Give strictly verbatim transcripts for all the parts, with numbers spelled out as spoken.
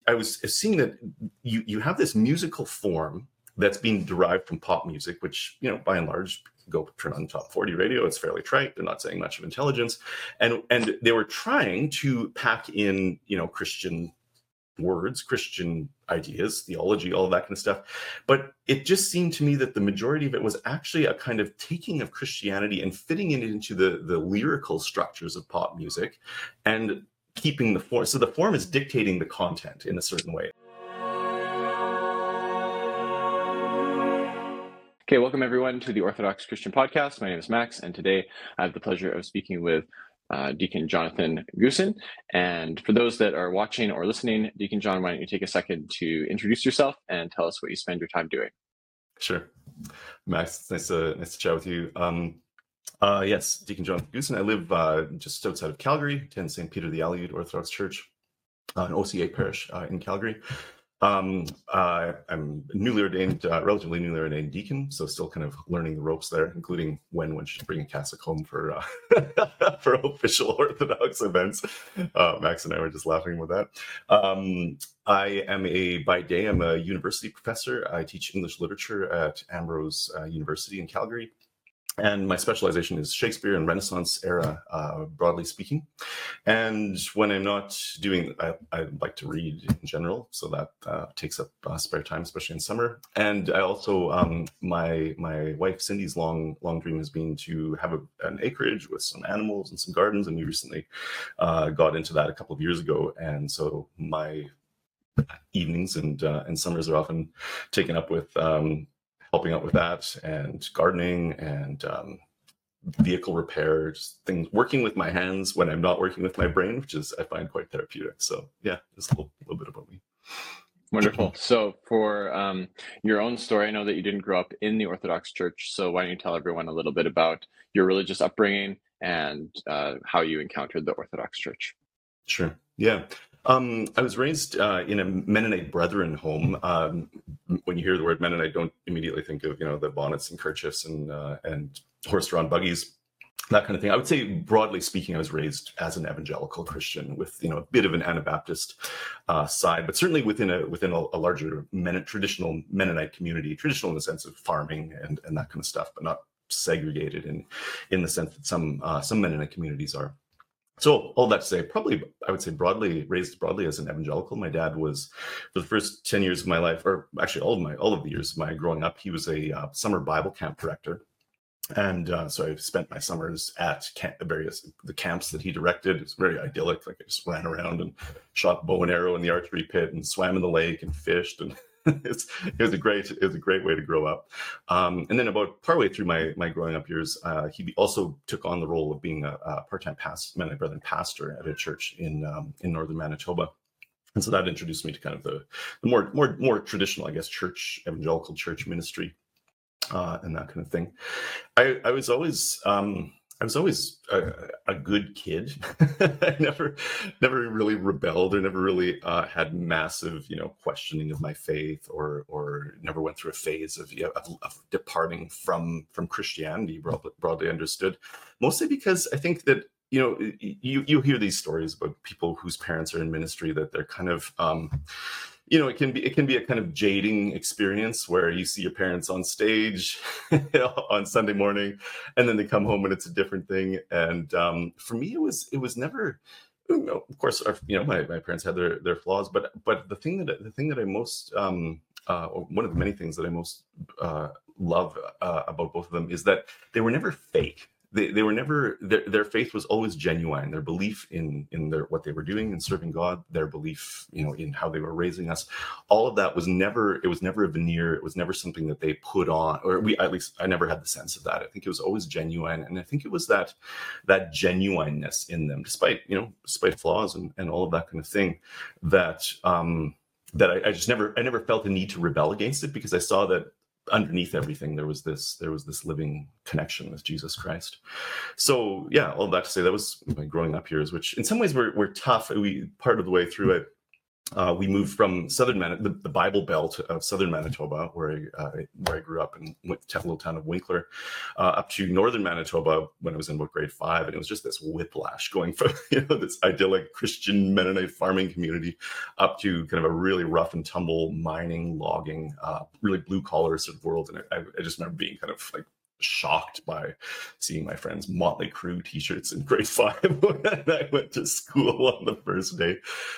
I was seeing that you you have this musical form that's being derived from pop music, which, you know, by and large, go turn on top forty radio, it's fairly trite. They're not saying much of intelligence. And and they were trying to pack in, you know, Christian words, Christian ideas, theology, all of that kind of stuff. But it just seemed to me that the majority of it was actually a kind of taking of Christianity and fitting it into the, the lyrical structures of pop music and keeping the form. So the form is dictating the content in a certain way. Okay, welcome everyone to the Orthodox Christian Podcast. My name is Max, and today I have the pleasure of speaking with uh, Deacon Jonathan Goosen. And for those that are watching or listening, Deacon John, why don't you take a second to introduce yourself and tell us what you spend your time doing? Sure. Max, it's nice to, nice to chat with you. Um, uh, yes, Deacon Jonathan Goosen. I live uh, just outside of Calgary, attend Saint Peter the Aleut Orthodox Church, uh, an O C A parish uh, in Calgary. Um, uh, I'm newly ordained, uh, relatively newly ordained deacon, so still kind of learning the ropes there, including when one should bring a cassock home for uh, for official Orthodox events. Uh, Max and I were just laughing with that. Um, I am a, by day, I'm a university professor. I teach English literature at Ambrose uh, University in Calgary. And my specialization is Shakespeare and Renaissance era, uh, broadly speaking. And when I'm not doing, I, I like to read in general, so that uh, takes up uh, spare time, especially in summer. And I also, um, my my wife Cindy's long long dream has been to have a, an acreage with some animals and some gardens, and we recently uh, got into that a couple of years ago. And so my evenings and uh, and summers are often taken up with Um, helping out with that and gardening and um, vehicle repair, just things, working with my hands when I'm not working with my brain, which is, I find, quite therapeutic. So yeah, just a little, little bit about me. Wonderful. So for um, your own story, I know that you didn't grow up in the Orthodox Church. So why don't you tell everyone a little bit about your religious upbringing and uh, how you encountered the Orthodox Church? Sure. Yeah. Um, I was raised uh, in a Mennonite Brethren home. Um, when you hear the word Mennonite, don't immediately think of, you know, the bonnets and kerchiefs and uh, and horse-drawn buggies, that kind of thing. I would say, broadly speaking, I was raised as an evangelical Christian with, you know, a bit of an Anabaptist uh, side, but certainly within a within a, a larger Men- traditional Mennonite community, traditional in the sense of farming and and that kind of stuff, but not segregated in in the sense that some uh, some Mennonite communities are. So all that to say, probably I would say broadly raised broadly as an evangelical. My dad was, for the first ten years of my life, or actually all of my all of the years of my growing up, he was a uh, summer Bible camp director, and uh, so I spent my summers at camp, various the camps that he directed. It was very idyllic. Like I just ran around and shot bow and arrow in the archery pit and swam in the lake and fished and. It's, it was a great, it was a great way to grow up. Um, and then about partway through my my growing up years, uh, he also took on the role of being a, a part-time past, Mennonite Brethren pastor at a church in um, in northern Manitoba. And so that introduced me to kind of the, the more more more traditional, I guess, church evangelical church ministry uh, and that kind of thing. I, I was always. Um, I was always a, a good kid. I never, never really rebelled, or never really uh, had massive, you know, questioning of my faith, or or never went through a phase of, you know, of, of departing from from Christianity, broadly, broadly understood. Mostly because I think that, you know, you you hear these stories about people whose parents are in ministry, that they're kind of um, you know, it can be it can be a kind of jading experience where you see your parents on stage on Sunday morning, and then they come home and it's a different thing. And um, for me, it was it was never, you know, of course, our, you know, my, my parents had their their flaws, but but the thing that the thing that I most um, uh, one of the many things that I most uh, love uh, about both of them is that they were never fake. They they were never, their, their faith was always genuine. Their belief in in their what they were doing in serving God, their belief, you know, in how they were raising us, all of that was never, it was never a veneer. It was never something that they put on, or we, at least I never had the sense of that. I think it was always genuine. And I think it was that that genuineness in them, despite, you know, despite flaws and, and all of that kind of thing, that um that I, I just never, I never felt the need to rebel against it, because I saw that underneath everything there was this there was this living connection with Jesus Christ. So yeah, all that to say, that was my growing up years, which in some ways were, were tough. We part of the way through it, Uh, we moved from southern Man- the, the Bible Belt of southern Manitoba, where I, uh, where I grew up and went to the little town of Winkler, uh, up to northern Manitoba when I was in about grade five, and it was just this whiplash going from you know this idyllic Christian Mennonite farming community up to kind of a really rough and tumble mining, logging, uh, really blue collar sort of world. And I, I just remember being kind of like shocked by seeing my friends' Motley Crue t-shirts in grade five when I went to school on the first day.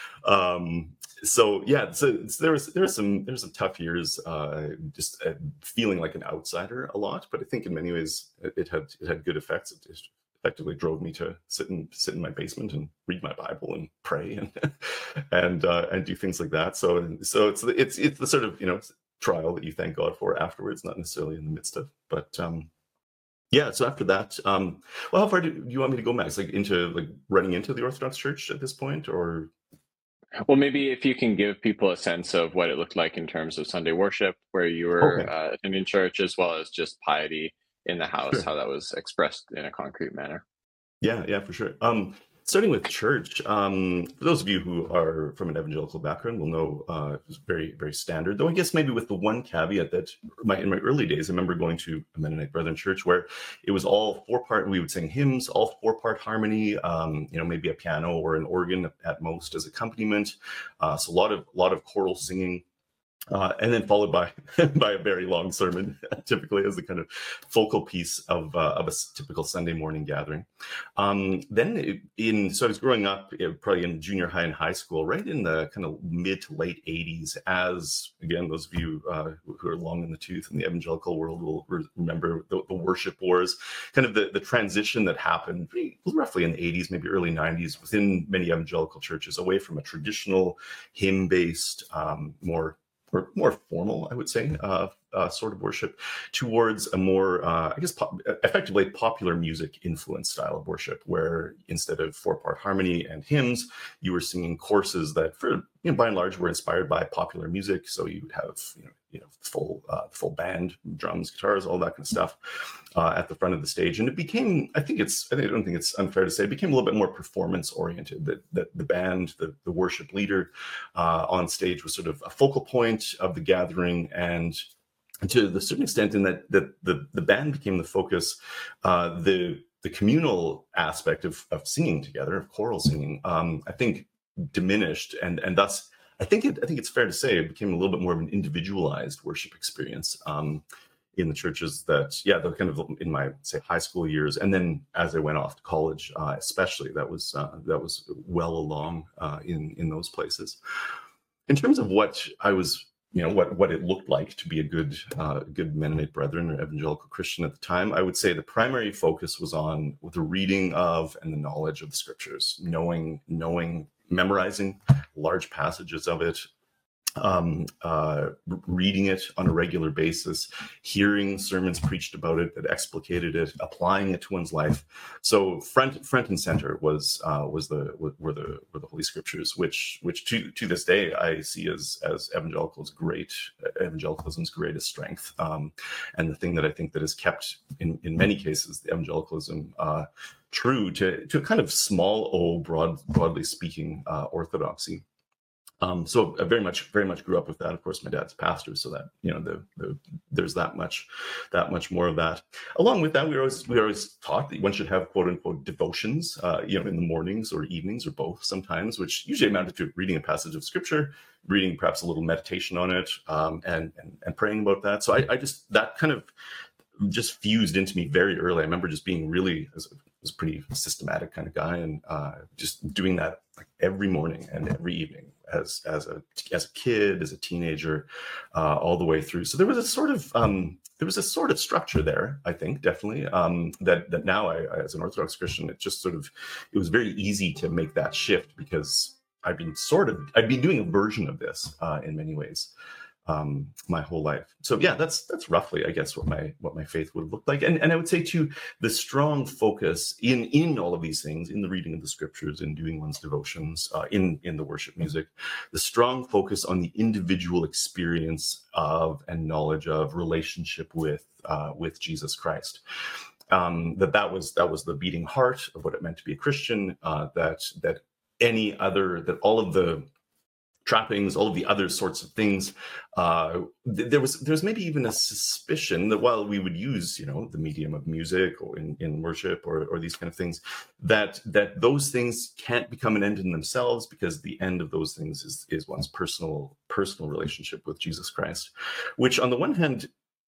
Um, so yeah, so, so there was there was some there's some tough years, uh, just uh, feeling like an outsider a lot. But I think in many ways it, it had it had good effects. It just effectively drove me to sit in sit in my basement and read my Bible and pray and and uh, and do things like that. So so it's it's it's the sort of you know trial that you thank God for afterwards, not necessarily in the midst of. But um, yeah, so after that, um, well, how far do you want me to go, Max? Like into like running into the Orthodox Church at this point, or? Well, maybe if you can give people a sense of what it looked like in terms of Sunday worship, where you were Okay. uh, attending church, as well as just piety in the house, Sure. how that was expressed in a concrete manner. Yeah, yeah, for sure. Um, starting with church, um, for those of you who are from an evangelical background will know uh, it was very, very standard. Though I guess maybe with the one caveat that my in my early days, I remember going to a Mennonite Brethren church where it was all four part. We would sing hymns, all four part harmony. Um, you know, maybe a piano or an organ at most as accompaniment. Uh, so a lot of a lot of choral singing. Uh, and then followed by by a very long sermon, typically as the kind of focal piece of uh, of a typical Sunday morning gathering. Um, then in so I was growing up probably in junior high and high school, right in the kind of mid to late eighties. As again, those of you uh, who are long in the tooth in the evangelical world will re- remember the, the worship wars, kind of the, the transition that happened roughly in the eighties, maybe early nineties, within many evangelical churches, away from a traditional hymn-based, um, more or more formal, I would say, uh, uh, sort of worship, towards a more, uh, I guess, pop- effectively popular music influenced style of worship, where instead of four-part harmony and hymns, you were singing courses that, for you know, by and large, were inspired by popular music. So you would have, you know, you know, full uh, full band, drums, guitars, all that kind of stuff uh, at the front of the stage, and it became, I think it's, I don't think it's unfair to say, it became a little bit more performance oriented. That that the band, the the worship leader uh, on stage was sort of a focal point of the gathering, and to the certain extent in that that the, the band became the focus, uh, the the communal aspect of of singing together, of choral singing, um, I think diminished, and and thus I think it I think it's fair to say it became a little bit more of an individualized worship experience um, in the churches that yeah, the kind of in my say high school years, and then as I went off to college, uh, especially that was uh, that was well along uh, in in those places. In terms of what I was, you know, what what it looked like to be a good uh, good Mennonite Brethren or evangelical Christian at the time, I would say the primary focus was on the reading of and the knowledge of the scriptures, knowing knowing memorizing large passages of it, um, uh, reading it on a regular basis, hearing sermons preached about it that explicated it, applying it to one's life. So front front and center was uh, was the were the were the Holy Scriptures, which which to to this day I see as as evangelicals great evangelicalism's greatest strength, um, and the thing that I think that has kept in in many cases the evangelicalism uh, true to to a kind of small o broad broadly speaking uh, orthodoxy. Um, so I very much, very much grew up with that. Of course, my dad's a pastor, so that you know, the, the there's that much, that much more of that. Along with that, we were always we were always taught that one should have quote unquote devotions, uh, you know, in the mornings or evenings or both sometimes, which usually amounted to reading a passage of scripture, reading perhaps a little meditation on it, um, and, and and praying about that. So I, I just that kind of just fused into me very early. I remember just being really as a, was a pretty systematic kind of guy, and uh, just doing that like every morning and every evening as as a as a kid, as a teenager, uh, all the way through. So there was a sort of um, there was a sort of structure there, I think, definitely, um, that that now I, as an Orthodox Christian, it just sort of it was very easy to make that shift because I've been sort of I've been doing a version of this uh, in many ways um my whole life. So yeah, that's that's roughly I guess what my what my faith would have looked like. And and I would say too, the strong focus in in all of these things, in the reading of the scriptures, in doing one's devotions, uh, in in the worship music, the strong focus on the individual experience of and knowledge of relationship with uh with Jesus Christ. Um that that was that was the beating heart of what it meant to be a Christian, uh that that any other that all of the trappings, all of the other sorts of things. Uh, th- there was there was maybe even a suspicion that while we would use, you know, the medium of music or in, in worship or, or these kind of things, that that those things can't become an end in themselves, because the end of those things is is one's personal personal relationship with Jesus Christ, which on the one hand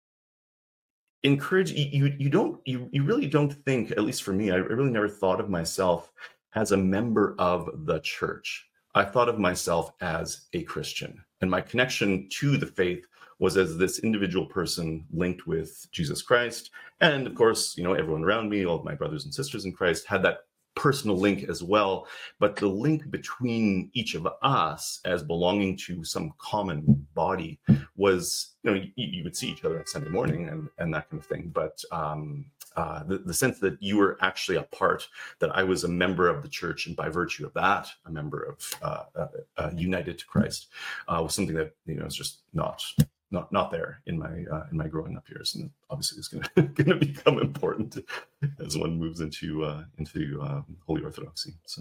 encourage you you don't you you really don't think, at least for me, I really never thought of myself as a member of the church. I thought of myself as a Christian, and my connection to the faith was as this individual person linked with Jesus Christ. And of course, you know, everyone around me, all of my brothers and sisters in Christ, had that personal link as well. But the link between each of us as belonging to some common body was, you know, you, you would see each other on Sunday morning and, and that kind of thing. But um, uh, the, the sense that you were actually a part, that I was a member of the church, and by virtue of that, a member of uh, uh, uh, united to Christ, uh, was something that, you know, is just not not not there in my uh, in my growing up years, and obviously it's going to going to become important as one moves into uh, into uh, Holy Orthodoxy. So.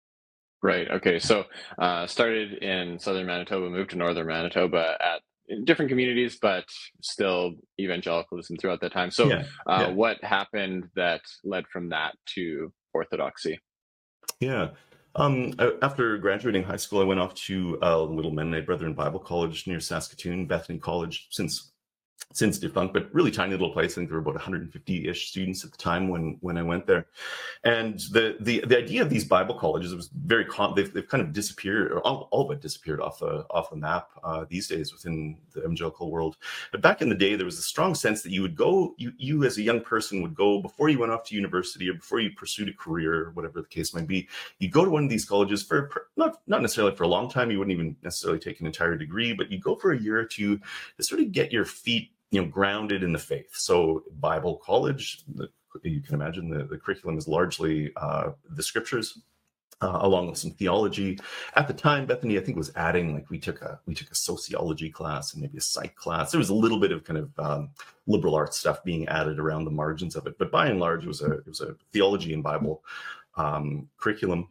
Right. Okay. So uh, started in southern Manitoba, moved to northern Manitoba at in different communities, but still evangelicalism throughout that time. So Yeah, uh, yeah, what happened that led from that to Orthodoxy? yeah. Um, a- after graduating high school, I went off to a little Mennonite Brethren Bible College near Saskatoon, Bethany College, since since defunct, but really tiny little place. I think there were about one hundred fifty-ish students at the time when when I went there. And the the the idea of these Bible colleges, it was very com- they've they've kind of disappeared, or all, all of it disappeared off the off the map uh, these days within the evangelical world. But back in the day, there was a strong sense that you would go, you you as a young person would go, before you went off to university or before you pursued a career, or whatever the case might be, you go to one of these colleges for not not necessarily for a long time. You wouldn't even necessarily take an entire degree, but you go for a year or two to sort of get your feet, you know, grounded in the faith. So Bible college, the, you can imagine the, the curriculum is largely uh, the scriptures, uh, along with some theology. At the time, Bethany, I think, was adding, like, we took a we took a sociology class and maybe a psych class. There was a little bit of kind of um, liberal arts stuff being added around the margins of it, but by and large, it was a it was a theology and Bible um, curriculum.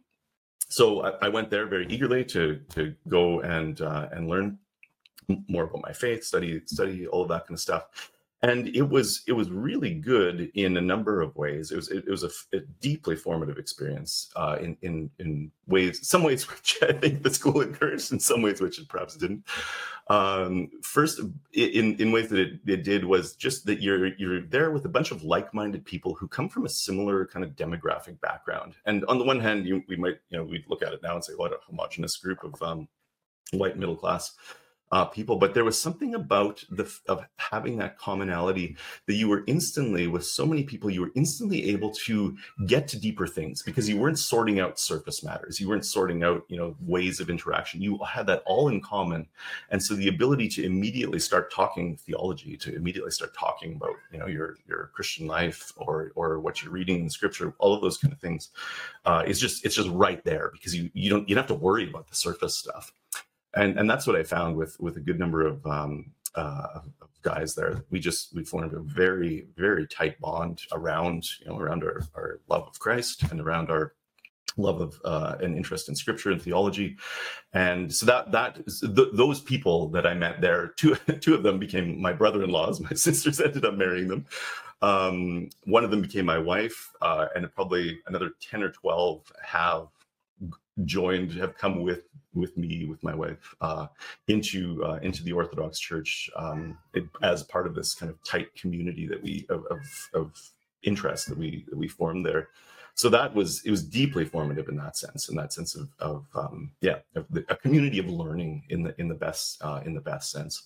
So I, I went there very eagerly to to go and uh, and learn more about my faith, study study all of that kind of stuff. And it was it was really good in a number of ways. It was it, it was a, a deeply formative experience uh, in in in ways, some ways which I think the school encouraged, and some ways which it perhaps didn't. Um, first, in in ways that it, it did, was just that you're you're there with a bunch of like-minded people who come from a similar kind of demographic background. And on the one hand, you, we might, you know, we'd look at it now and say, what a homogenous group of um, white middle class Uh, people, but there was something about the of having that commonality, that you were instantly, with so many people, you were instantly able to get to deeper things, because you weren't sorting out surface matters, you weren't sorting out, you know, ways of interaction. You had that all in common, and so the ability to immediately start talking theology, to immediately start talking about, you know, your your Christian life, or or what you're reading in Scripture, all of those kind of things, uh, is just it's just right there, because you you don't you don't have to worry about the surface stuff. And and that's what I found with with a good number of um, uh, of guys there. We just we formed a very very tight bond around, you know, around our, our love of Christ, and around our love of uh, an interest in Scripture and theology. And so that that th- those people that I met there, two two of them became my brother-in-laws. My sisters ended up marrying them. Um, one of them became my wife, uh, and probably another ten or twelve have joined, have come with with me, with my wife, uh, into uh, into the Orthodox Church, um, it, as part of this kind of tight community that we of of, of interest that we that we formed there. So that was it was deeply formative in that sense, in that sense of of um, yeah, of the, a community of learning in the in the best uh, in the best sense.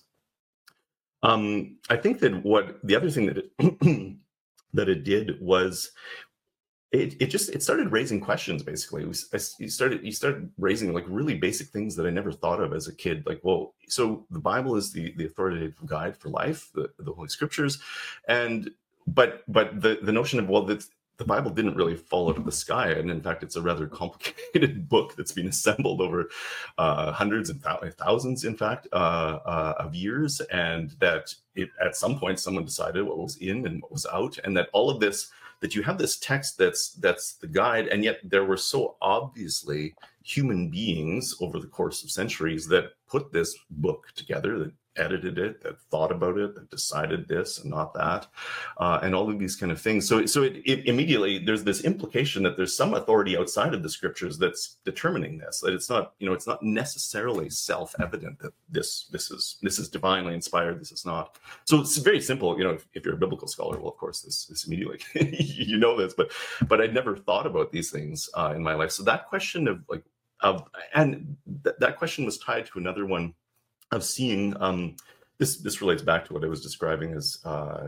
Um, I think that what the other thing that it that it did was, It, it just it started raising questions. Basically, it was, I- you started you started raising like really basic things that I never thought of as a kid. Like, well, so the Bible is the the authoritative guide for life, the, the Holy Scriptures, and but but the the notion of, well, that the Bible didn't really fall out of the sky, and in fact, it's a rather complicated book that's been assembled over uh, hundreds and thou- thousands, in fact, uh, uh, of years, and that it, at some point someone decided what was in and what was out, and that all of this that you have this text that's that's the guide, and yet there were so obviously human beings over the course of centuries that put this book together, that edited it, that thought about it, that decided this and not that, uh, and all of these kind of things. So, so it, it immediately, there's this implication that there's some authority outside of the scriptures that's determining this. That it's not, you know, it's not necessarily self-evident that this this is this is divinely inspired. This is not. So it's very simple. You know, if, if you're a biblical scholar, well, of course, this this immediately you know this, but but I'd never thought about these things uh, in my life. So that question of like of and th- that question was tied to another one of seeing um, this. This relates back to what I was describing as uh,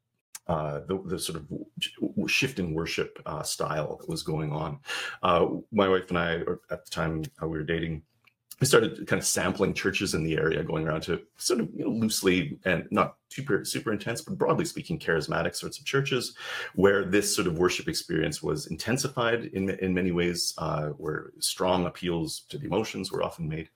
uh, the, the sort of shift in worship uh, style that was going on. Uh, my wife and I, or at the time uh, we were dating, we started kind of sampling churches in the area, going around to sort of, you know, loosely and not super super intense, but broadly speaking, charismatic sorts of churches, where this sort of worship experience was intensified in in many ways, uh, where strong appeals to the emotions were often made.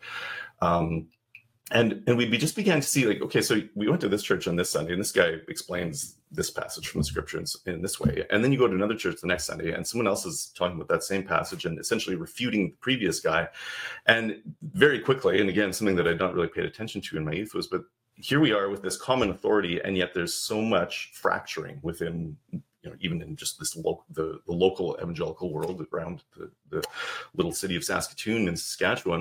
Um, And and we just began to see, like, okay, so we went to this church on this Sunday, and this guy explains this passage from the scripture in, in this way. And then you go to another church the next Sunday, and someone else is talking about that same passage and essentially refuting the previous guy. And very quickly, and again, something that I'd not really paid attention to in my youth was, but here we are with this common authority, and yet there's so much fracturing within, you know, even in just this local, the, the local evangelical world around the, the little city of Saskatoon in Saskatchewan.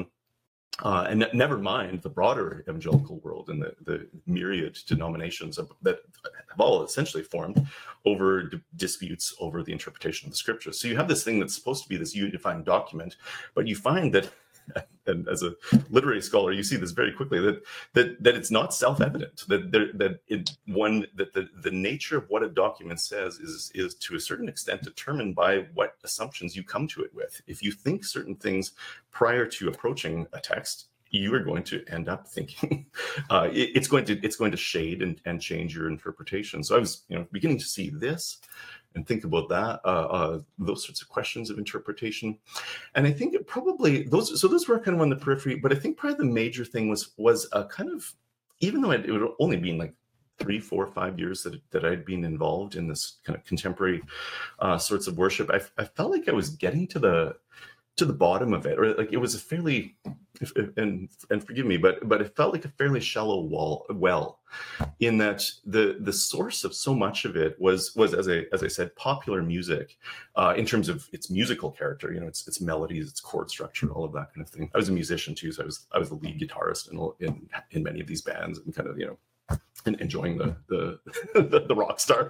Uh, and never mind the broader evangelical world and the, the myriad denominations of, that have all essentially formed over d- disputes over the interpretation of the scriptures. So you have this thing that's supposed to be this unifying document, but you find that, and as a literary scholar, you see this very quickly, that that that it's not self-evident, that there, that it, one that the, the nature of what a document says is is to a certain extent determined by what assumptions you come to it with. If you think certain things prior to approaching a text, you are going to end up thinking uh, it, it's going to it's going to shade and, and change your interpretation. So I was, you know, beginning to see this and think about that, uh, uh, those sorts of questions of interpretation. And I think it probably, those, so those were kind of on the periphery, but I think probably the major thing was, was a kind of, even though it would only been like three, four, five years that, that I'd been involved in this kind of contemporary uh, sorts of worship, I, I felt like I was getting to the, to the bottom of it, or like it was a fairly, if, and and forgive me, but but it felt like a fairly shallow wall, well, in that the the source of so much of it was was as I as I said, popular music, uh, in terms of its musical character, you know, its its melodies, its chord structure, all of that kind of thing. I was a musician too, so I was I was the lead guitarist in in, in many of these bands, and kind of, you know, and enjoying the the the, the rock star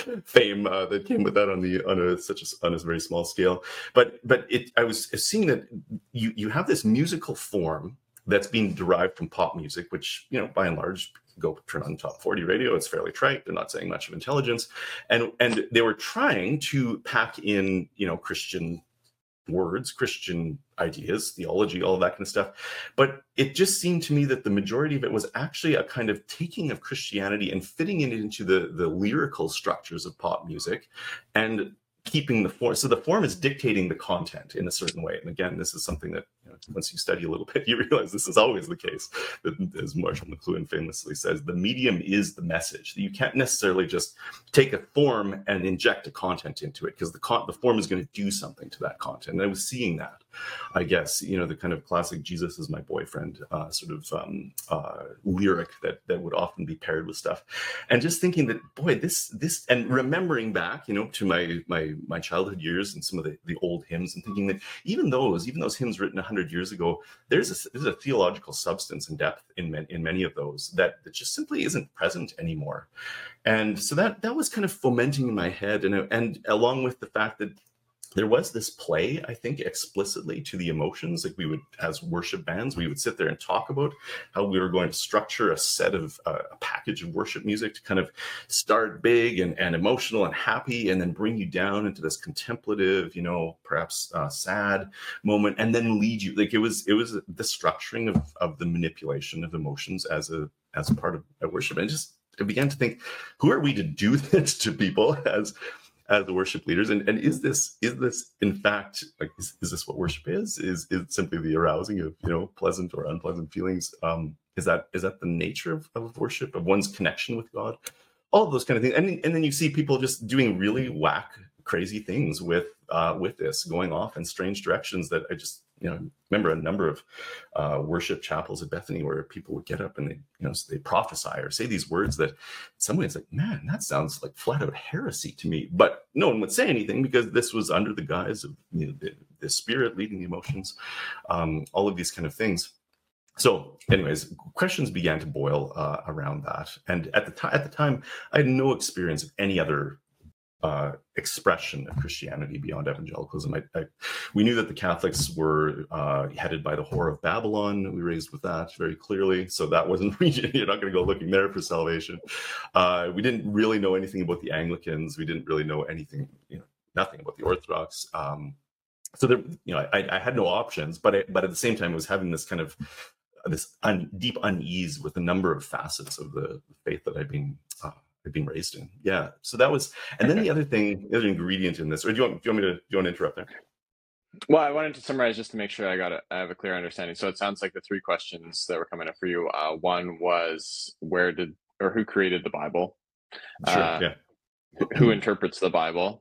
fame uh, that came with that on the on a such a on a very small scale. But but it I was seeing that you you have this musical form that's being derived from pop music, which, you know, by and large, go turn on top forty radio, it's fairly trite. They're not saying much of intelligence, and and they were trying to pack in, you know, Christian words, Christian ideas, theology, all of that kind of stuff. But it just seemed to me that the majority of it was actually a kind of taking of Christianity and fitting it into the, the lyrical structures of pop music and keeping the form. So the form is dictating the content in a certain way. And again, this is something that, you know, once you study a little bit, you realize this is always the case. That, as Marshall McLuhan famously says, the medium is the message. You can't necessarily just take a form and inject a content into it, because the con- the form is going to do something to that content. And I was seeing that, I guess, you know, the kind of classic Jesus is my boyfriend uh, sort of um, uh, lyric that that would often be paired with stuff. And just thinking that, boy, this, this, and remembering back, you know, to my, my, my childhood years and some of the, the old hymns, and thinking that even those, even those hymns written a hundred years ago, there's a, there's a theological substance and depth in, in many of those that, that just simply isn't present anymore. And so that, that was kind of fomenting in my head. And, and along with the fact that there was this play, I think, explicitly to the emotions. Like we would, as worship bands, we would sit there and talk about how we were going to structure a set of uh, a package of worship music to kind of start big and, and emotional and happy, and then bring you down into this contemplative, you know, perhaps uh, sad moment, and then lead you. Like it was, it was the structuring of, of the manipulation of emotions as a as a part of a worship. And just I began to think, who are we to do this to people as as the worship leaders, and, and is this is this in fact, like, is, is this what worship is? Is is it simply the arousing of, you know, pleasant or unpleasant feelings? Um, is that is that the nature of, of worship, of one's connection with God? All of those kind of things, and and then you see people just doing really whack crazy things with uh, with this, going off in strange directions that I just, you know, remember a number of uh, worship chapels at Bethany where people would get up and they, you know, they prophesy or say these words that in some ways, like, man, that sounds like flat out heresy to me. But no one would say anything because this was under the guise of, you know, the, the spirit leading the emotions, um, all of these kind of things. So, anyways, questions began to boil uh, around that, and at the time, at the time, I had no experience of any other uh, expression of Christianity beyond evangelicalism. I, I, we knew that the Catholics were uh, headed by the whore of Babylon. We were raised with that very clearly, so that wasn't you're not going to go looking there for salvation. Uh, we didn't really know anything about the Anglicans. We didn't really know anything, you know, nothing about the Orthodox. Um, so there, you know, I, I had no options, but I, but at the same time, I was having this kind of this un, deep unease with a number of facets of the faith that I've been uh, I've been raised in. Yeah. So that was, and then the other thing, the other ingredient in this, or do you want, do you want me to, do you want to interrupt there? Well, I wanted to summarize just to make sure I got a, I have a clear understanding. So it sounds like the three questions that were coming up for you. Uh, one was where did, or who created the Bible? Sure. Uh, yeah. Who interprets the Bible?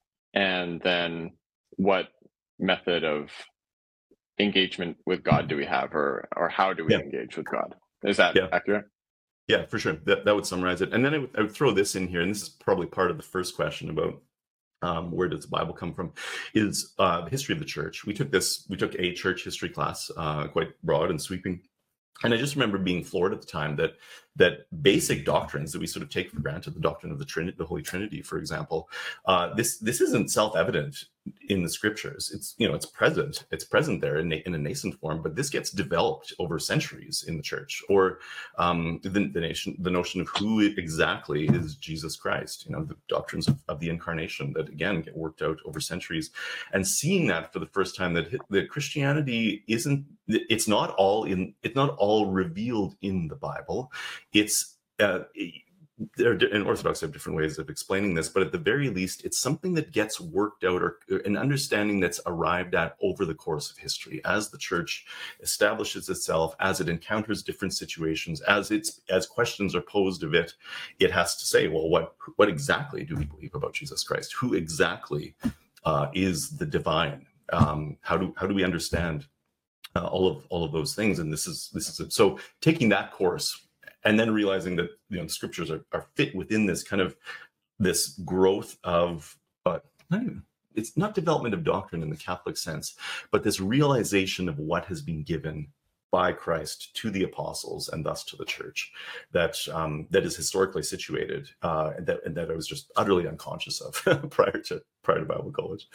And then what method of engagement with God do we have, or or how do we Yeah. engage with God? Is that Yeah. accurate? Yeah, for sure. That, that would summarize it. And then I would, I would throw this in here, and this is probably part of the first question about um, where does the Bible come from, is uh, the history of the church. We took this, we took a church history class, uh, quite broad and sweeping. And I just remember being floored at the time that that basic doctrines that we sort of take for granted, the doctrine of the Trinity, the Holy Trinity, for example, uh, this this isn't self-evident in the scriptures. It's, you know, it's present, it's present there in, in a nascent form, but this gets developed over centuries in the church. Or um, the, the nation, the notion of who exactly is Jesus Christ. You know, the doctrines of, of the incarnation that again get worked out over centuries, and seeing that for the first time that that Christianity isn't. It's not all in. It's not all revealed in the Bible. It's uh, there, and Orthodox have different ways of explaining this, but at the very least, it's something that gets worked out, or an understanding that's arrived at over the course of history, as the church establishes itself, as it encounters different situations, as it's as questions are posed of it. It has to say, well, what what exactly do we believe about Jesus Christ? Who exactly uh, is the divine? Um, how do how do we understand Uh, all of all of those things? And this is this is it. So taking that course and then realizing that, you know, the scriptures are, are fit within this kind of this growth of uh, not even, it's not development of doctrine in the Catholic sense, but this realization of what has been given by Christ to the apostles and thus to the church, that um, that is historically situated, uh, and that and that I was just utterly unconscious of prior to prior to Bible college.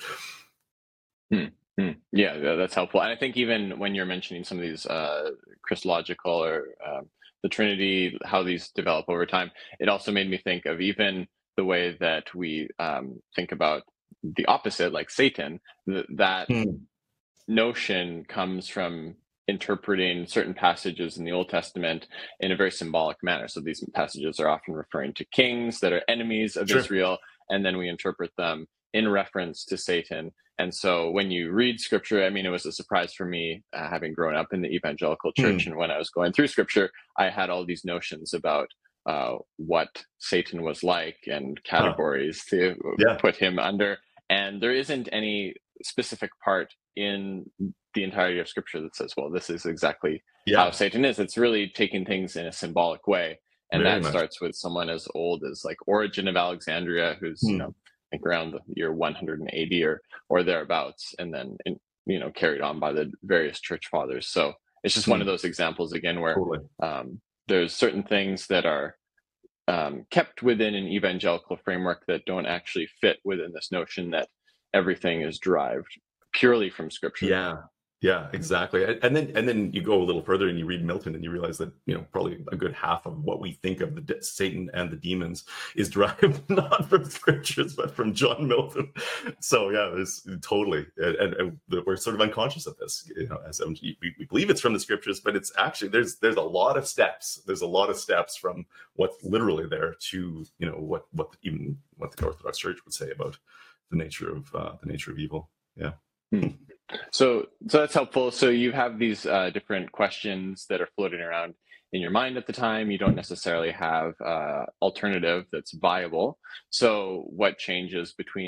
Hmm. Hmm. Yeah, yeah, that's helpful. And I think even when you're mentioning some of these uh, Christological or um, the Trinity, how these develop over time, it also made me think of even the way that we um, think about the opposite, like Satan. Th- that Hmm. notion comes from interpreting certain passages in the Old Testament in a very symbolic manner. So these passages are often referring to kings that are enemies of Sure. Israel, and then we interpret them in reference to Satan. And so when you read scripture, I mean, it was a surprise for me, uh, having grown up in the evangelical church. Hmm. And when I was going through scripture, I had all these notions about uh, what Satan was like and categories huh. to yeah. put him under. And there isn't any specific part in the entirety of scripture that says, well, this is exactly Yeah. how Satan is. It's really taking things in a symbolic way. And Very that much. starts with someone as old as like Origen of Alexandria, who's, Hmm. you know, I think around the year one hundred eighty or or thereabouts, and then in, you know, carried on by the various church fathers. So it's just Hmm. one of those examples again where Totally. um, there's certain things that are um, kept within an evangelical framework that don't actually fit within this notion that everything is derived purely from scripture. Yeah. Yeah, exactly. And then and then you go a little further and you read Milton and you realize that, you know, probably a good half of what we think of the de- Satan and the demons is derived not from scriptures, but from John Milton. So yeah, there's totally, and, and we're sort of unconscious of this. You know, as um, we, we believe it's from the scriptures, but it's actually there's there's a lot of steps. There's a lot of steps from what's literally there to, you know, what what even what the Orthodox Church would say about the nature of uh, the nature of evil. Yeah. Hmm. So, so that's helpful. So you have these uh, different questions that are floating around in your mind at the time. You don't necessarily have uh, alternative that's viable. So what changes between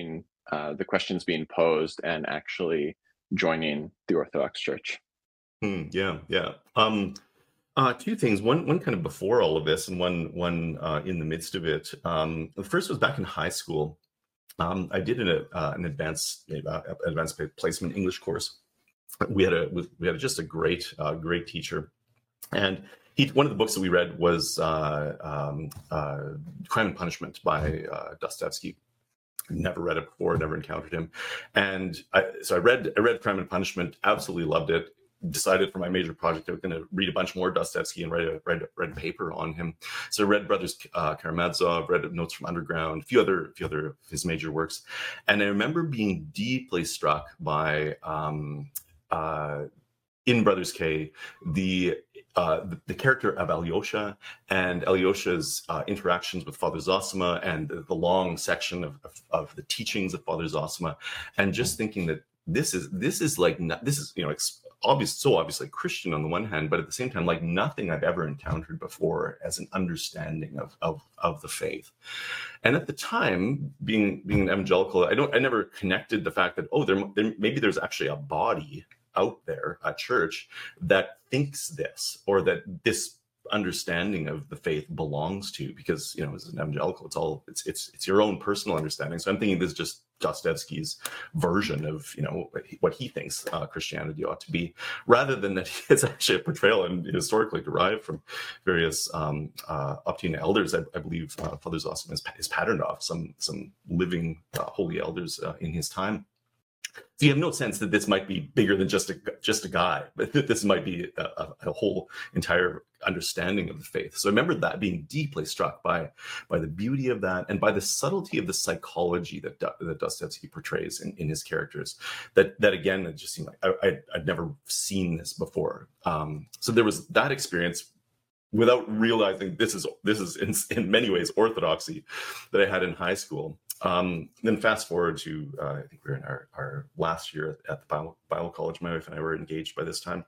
uh, the questions being posed and actually joining the Orthodox Church? Hmm, yeah, yeah. Um, uh, two things. One, one kind of before all of this, and one, one uh, in the midst of it. Um, the first was back in high school. Um, I did an, uh, an advanced uh, advanced placement English course. We had a we had just a great uh, great teacher, and he one of the books that we read was uh, um, uh, Crime and Punishment by uh, Dostoevsky. Never read it before, never encountered him, and I, so I read I read Crime and Punishment, absolutely loved it. Decided for my major project I was going to read a bunch more Dostoevsky and write a write a, write a paper on him. So I read Brothers uh, Karamazov, read Notes from Underground, a few other a few other of his major works, and I remember being deeply struck by um, uh, in Brothers K the uh, the, the character of Alyosha and Alyosha's uh, interactions with Father Zosima and the, the long section of, of, of the teachings of Father Zosima, and just thinking that this is this is like this is you know it's obvious so obviously Christian on the one hand, but at the same time like nothing I've ever encountered before as an understanding of of of the faith. And at the time, being being an evangelical, I don't I never connected the fact that oh there, there maybe there's actually a body out there, a church that thinks this, or that this understanding of the faith belongs to, because you know as an evangelical it's all it's it's it's your own personal understanding. So I'm thinking this is just Dostoevsky's version of you know what he thinks uh, Christianity ought to be, rather than that it's actually a portrayal and historically derived from various um uh Optina elders. I, I believe uh, Father Zosima is, is patterned off some some living uh, holy elders uh, in his time. So you have no sense that this might be bigger than just a just a guy, but that this might be a, a, a whole entire understanding of the faith. So I remember that being deeply struck by by the beauty of that and by the subtlety of the psychology that that Dostoevsky portrays in, in his characters. That that again, it just seemed like I, I, I'd never seen this before. Um, so there was that experience, without realizing this is this is in, in many ways orthodoxy, that I had in high school. Um, then fast forward to uh, I think we were in our, our last year at the Bible, Bible College. My wife and I were engaged by this time.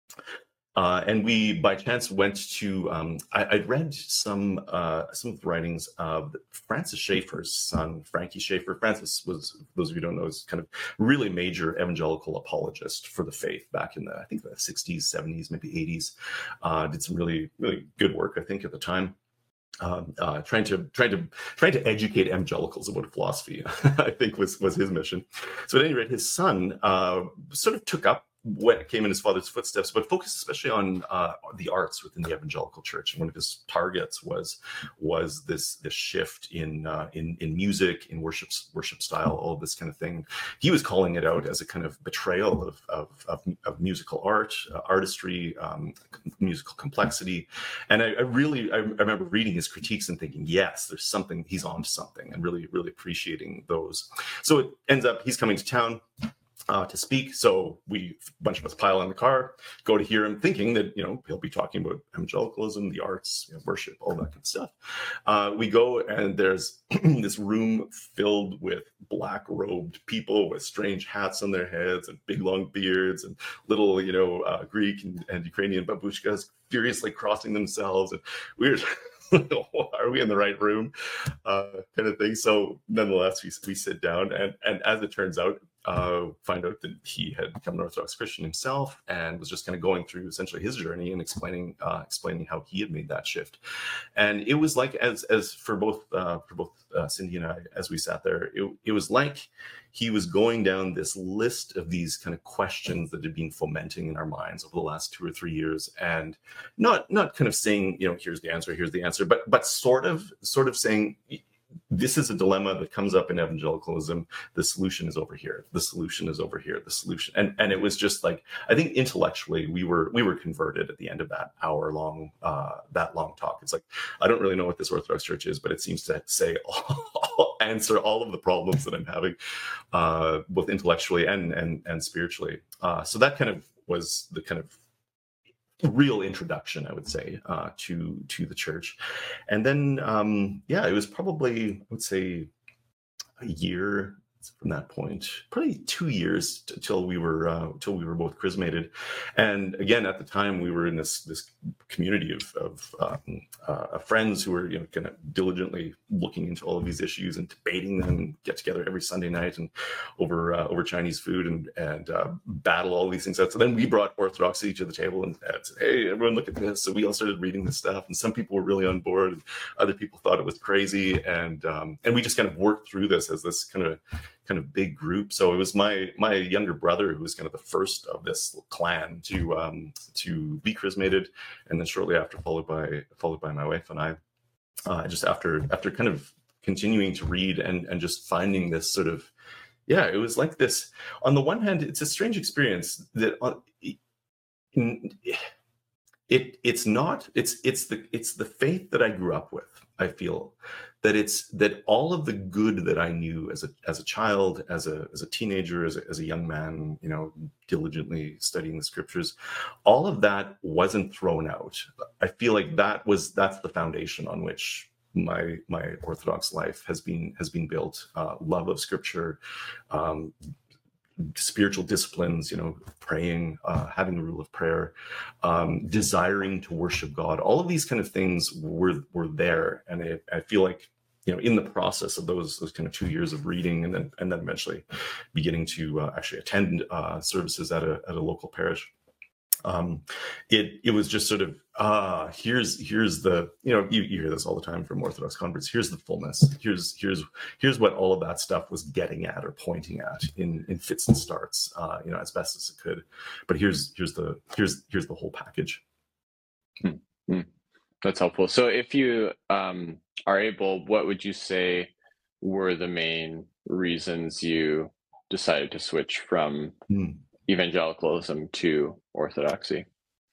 Uh, and we, by chance, went to. Um, I, I'd read some uh, some of the writings of Francis Schaeffer's son, Frankie Schaeffer. Francis was, for those of you who don't know, is kind of really major evangelical apologist for the faith back in the I think the sixties, seventies, maybe eighties. Uh, did some really really good work, I think, at the time. Um, uh, trying to trying to trying to educate evangelicals about philosophy, I think was was his mission. So at any rate, his son uh, sort of took up what came in his father's footsteps, but focused especially on uh, the arts within the evangelical church. And one of his targets was was this this shift in uh, in in music, in worship worship style, all this kind of thing. He was calling it out as a kind of betrayal of of, of, of musical art, uh, artistry, um, musical complexity. And I, I really I, I remember reading his critiques and thinking, yes, there's something, he's on to something, and really really appreciating those. So it ends up he's coming to town Uh, to speak. So we, a bunch of us pile in the car, go to hear him, thinking that, you know, he'll be talking about evangelicalism, the arts, you know, worship, all that kind of stuff. Uh, we go and there's this room filled with black robed people with strange hats on their heads and big long beards and little, you know, uh, Greek and, and Ukrainian babushkas furiously crossing themselves. And we're are we in the right room? Uh, kind of thing. So nonetheless, we, we sit down and, and as it turns out, uh, find out that he had become an Orthodox Christian himself and was just kind of going through essentially his journey and explaining uh, explaining how he had made that shift. And it was like, as as for both uh, for both uh, Cindy and I, as we sat there, it, it was like he was going down this list of these kind of questions that had been fomenting in our minds over the last two or three years, and not not kind of saying, you know, here's the answer, here's the answer, but but sort of sort of saying, this is a dilemma that comes up in evangelicalism. The solution is over here. The solution is over here. The solution, and and it was just like, I think intellectually we were we were converted at the end of that hour long uh, that long talk. It's like, I don't really know what this Orthodox Church is, but it seems to say all, answer all of the problems that I'm having, uh, both intellectually and and and spiritually. Uh, so that kind of was the kind of real introduction, I would say, uh, to to the church. And then, um, yeah, it was probably, I would say, a year from that point, probably two years t- till we were uh, till we were both chrismated. And again, at the time, we were in this this community of of, um, uh, of friends who were, you know, kind of diligently looking into all of these issues and debating them, and get together every Sunday night and over uh, over Chinese food and and uh, battle all these things out. So then we brought orthodoxy to the table and said, "Hey, everyone, look at this!" So we all started reading this stuff, and some people were really on board, and other people thought it was crazy, and um, and we just kind of worked through this as this kind of kind of big group. So it was my my younger brother who was kind of the first of this clan to um, to be chrismated, and then shortly after followed by followed by my wife and I. Uh, just after after kind of continuing to read and and just finding this sort of, yeah, it was like this. On the one hand, it's a strange experience that on, in, it it's not it's it's the it's the faith that I grew up with. I feel that it's that all of the good that I knew as a as a child, as a as a teenager, as a, as a young man, you know, diligently studying the scriptures, all of that wasn't thrown out. I feel like that was that's the foundation on which my my Orthodox life has been has been built. Uh, love of scripture, um, spiritual disciplines, you know, praying, uh, having the rule of prayer, um, desiring to worship God. All of these kind of things were were there, and I, I feel like, you know, in the process of those those kind of two years of reading, and then and then eventually beginning to uh, actually attend uh, services at a at a local parish. Um, it it was just sort of ah uh, here's here's the, you know, you, you hear this all the time from Orthodox converts. Here's the fullness. Here's here's here's what all of that stuff was getting at or pointing at in in fits and starts, uh, you know, as best as it could. But here's here's the here's here's the whole package. Mm-hmm. That's helpful. So if you um, are able, what would you say were the main reasons you decided to switch from mm. evangelicalism to orthodoxy?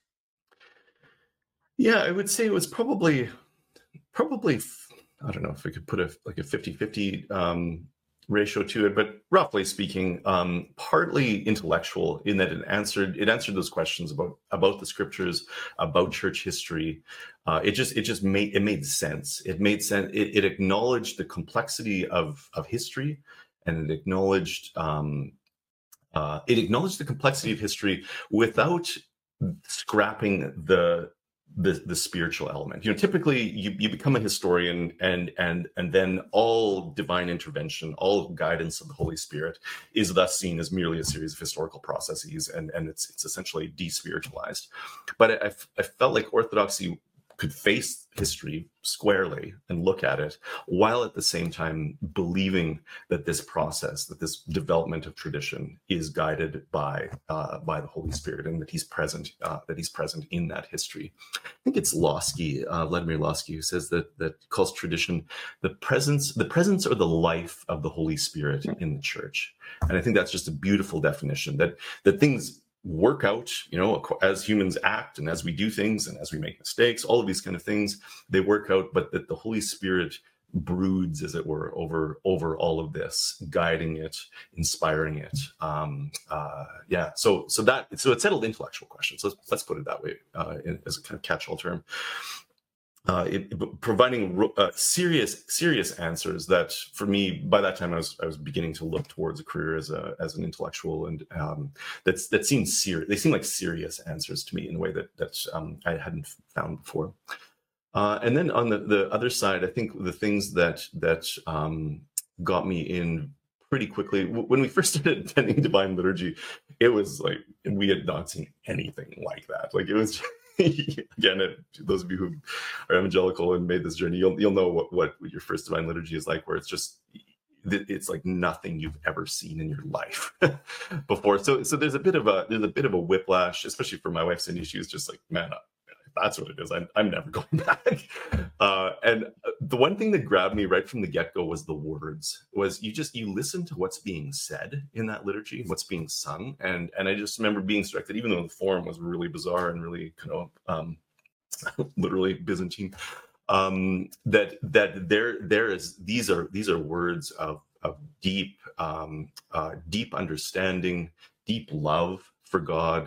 Yeah, I would say it was probably, probably, I don't know if we could put a like a fifty-fifty um, ratio to it, but roughly speaking, um, partly intellectual in that it answered it answered those questions about about the scriptures, about church history. Uh, it just it just made it made sense. It made sense. It, it acknowledged the complexity of of history, and it acknowledged um, uh, it acknowledged the complexity of history without scrapping the the the spiritual element. You know, typically you, you become a historian, and and and then all divine intervention, all guidance of the Holy Spirit is thus seen as merely a series of historical processes, and and it's it's essentially despiritualized. But I, I felt like Orthodoxy could face history squarely and look at it, while at the same time believing that this process, that this development of tradition, is guided by uh, by the Holy Spirit, and that He's present, uh, that He's present in that history. I think it's Lossky, uh, Vladimir Lossky, who says that that calls tradition the presence, the presence or the life of the Holy Spirit in the church. And I think that's just a beautiful definition, that that things work out, you know, as humans act, and as we do things, and as we make mistakes, all of these kind of things, they work out, but that the Holy Spirit broods, as it were, over over all of this, guiding it, inspiring it. Um, uh, yeah, so so that so it settled intellectual questions. Let's let's put it that way, uh, in, as a kind of catch-all term. Uh, it, providing uh, serious, serious answers that, for me, by that time, I was I was beginning to look towards a career as a as an intellectual, and um, that's that seemed serious. They seemed like serious answers to me in a way that that um, I hadn't found before. Uh, and then on the, the other side, I think the things that that um, got me in pretty quickly, when we first started attending Divine Liturgy, it was like we had not seen anything like that. Like it was. Again, it, those of you who are evangelical and made this journey, you'll you'll know what, what your first Divine Liturgy is like, where it's just it's like nothing you've ever seen in your life before. So so there's a bit of a there's a bit of a whiplash, especially for my wife Cindy. She was just like, man, that's what it is. I'm I'm never going back. Uh, and the one thing that grabbed me right from the get-go was the words. Was you just you listen to what's being said in that liturgy, what's being sung, and and I just remember being struck that even though the form was really bizarre and really kind of um, literally Byzantine, um, that that there there is these are these are words of of deep um, uh, deep understanding, deep love for God,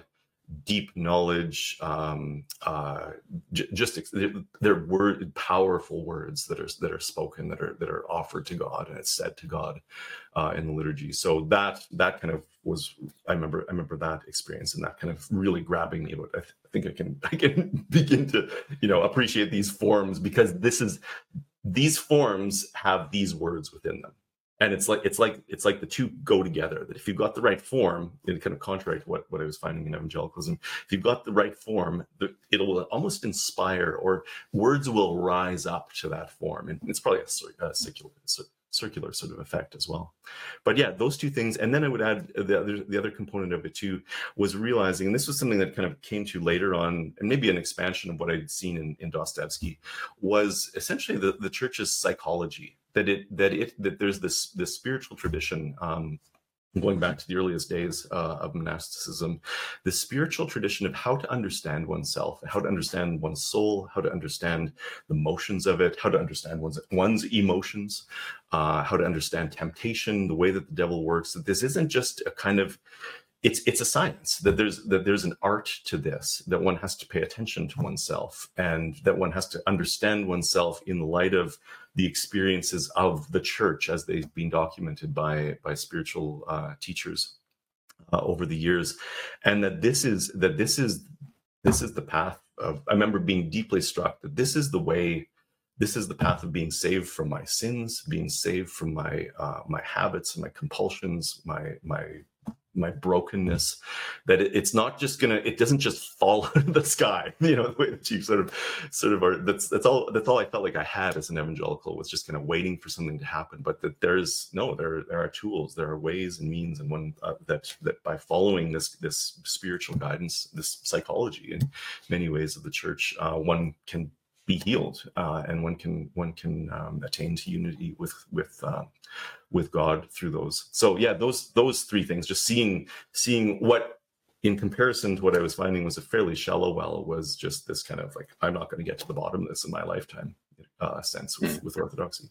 deep knowledge, um, uh, j- just ex- they're, they're word powerful words that are that are spoken, that are that are offered to God and it's said to God uh, in the liturgy. So that that kind of was I remember I remember that experience, and that kind of really grabbing me. But I, th- I think I can I can begin to you know appreciate these forms, because this is these forms have these words within them. And it's like it's like it's like the two go together. That if you've got the right form, in kind of contrary to what, what I was finding in evangelicalism, if you've got the right form, the, it'll almost inspire, or words will rise up to that form. And it's probably a, a circular, circular sort of effect as well. But yeah, those two things. And then I would add the other the other component of it too was realizing, and this was something that kind of came to later on, and maybe an expansion of what I'd seen in, in Dostoevsky, was essentially the, the church's psychology. That it that it that there's this this spiritual tradition, um, going back to the earliest days uh, of monasticism, the spiritual tradition of how to understand oneself, how to understand one's soul, how to understand the motions of it, how to understand one's one's emotions, uh, how to understand temptation, the way that the devil works. That this isn't just a kind of it's it's a science, that there's that there's an art to this, that one has to pay attention to oneself, and that one has to understand oneself in the light of the experiences of the church as they've been documented by by spiritual uh, teachers uh, over the years. And that this is that this is this is the path of, I remember being deeply struck that this is the way this is the path of being saved from my sins, being saved from my uh, my habits, my compulsions, my my my brokenness. That it, it's not just gonna it doesn't just fall out of the sky, you know, the way that you sort of sort of are. That's that's all that's all I felt like I had as an evangelical, was just kind of waiting for something to happen. But that there's no there there are tools, there are ways and means, and one uh, that that by following this this spiritual guidance, this psychology in many ways of the church, uh, one can be healed, uh, and one can one can um, attain to unity with with uh, with God through those. So yeah, those those three things, just seeing seeing what, in comparison to what I was finding was a fairly shallow well, was just this kind of like, I'm not going to get to the bottom of this in my lifetime uh, sense with, mm. with Orthodoxy.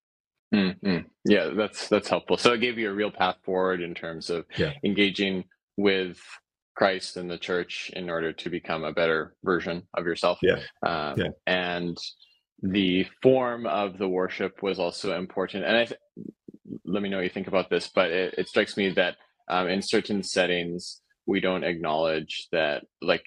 Mm-hmm. Yeah, that's that's helpful. So it gave you a real path forward in terms of yeah. engaging with Christ and the church in order to become a better version of yourself. Yeah. Um, yeah. And the form of the worship was also important. And I th- let me know what you think about this, but it, it strikes me that um, in certain settings, we don't acknowledge that, like,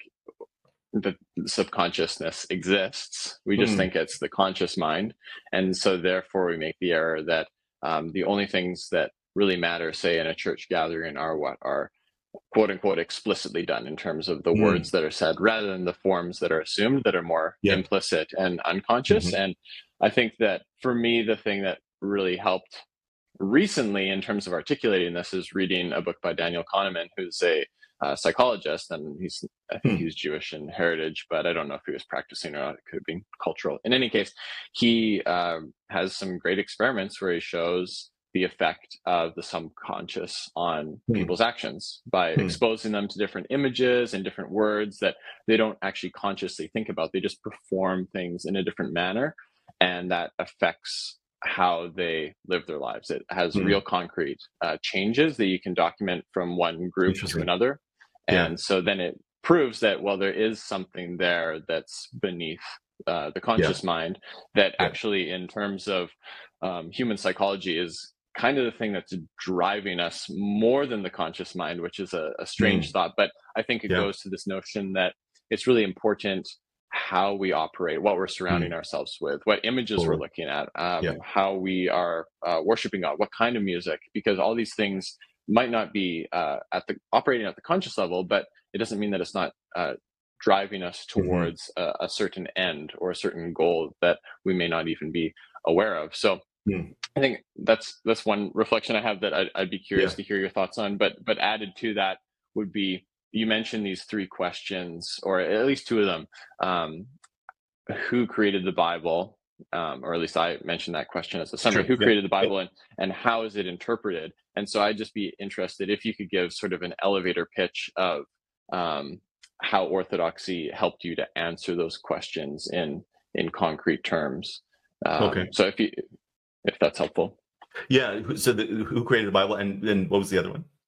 the subconsciousness exists. We just mm. think it's the conscious mind. And so therefore we make the error that um, the only things that really matter, say in a church gathering, are what are quote unquote explicitly done in terms of the mm. words that are said, rather than the forms that are assumed, that are more yeah. implicit and unconscious. Mm-hmm. And I think that for me, the thing that really helped recently in terms of articulating this is reading a book by Daniel Kahneman, who's a uh, psychologist, and he's I think hmm. he's Jewish in heritage, but I don't know if he was practicing or not. It could have been cultural. In any case, he uh, has some great experiments where he shows the effect of the subconscious on hmm. people's actions by hmm. exposing them to different images and different words that they don't actually consciously think about. They just perform things in a different manner, and that affects how they live their lives. It has mm. real concrete uh, changes that you can document from one group to another. And yeah. so then it proves that, well, there is something there that's beneath uh, the conscious yeah. mind that yeah. actually, in terms of um, human psychology, is kind of the thing that's driving us more than the conscious mind, which is a, a strange mm. thought. But I think it yeah. goes to this notion that it's really important how we operate, what we're surrounding mm. ourselves with, what images cool. we're looking at, um, yeah. how we are uh, worshiping God, what kind of music, because all these things might not be uh, at the operating at the conscious level, but it doesn't mean that it's not uh, driving us towards mm-hmm. a, a certain end or a certain goal that we may not even be aware of. So mm. I think that's that's one reflection I have that I'd, I'd be curious yeah. to hear your thoughts on. But but added to that would be, you mentioned these three questions, or at least two of them. Um, who created the Bible? Um, or at least I mentioned that question as a summary. Sure. Who created yeah. the Bible, and, and how is it interpreted? And so I'd just be interested if you could give sort of an elevator pitch of um, how Orthodoxy helped you to answer those questions in in concrete terms. Um, okay. So if you if that's helpful. Yeah. So the, who created the Bible, and then what was the other one?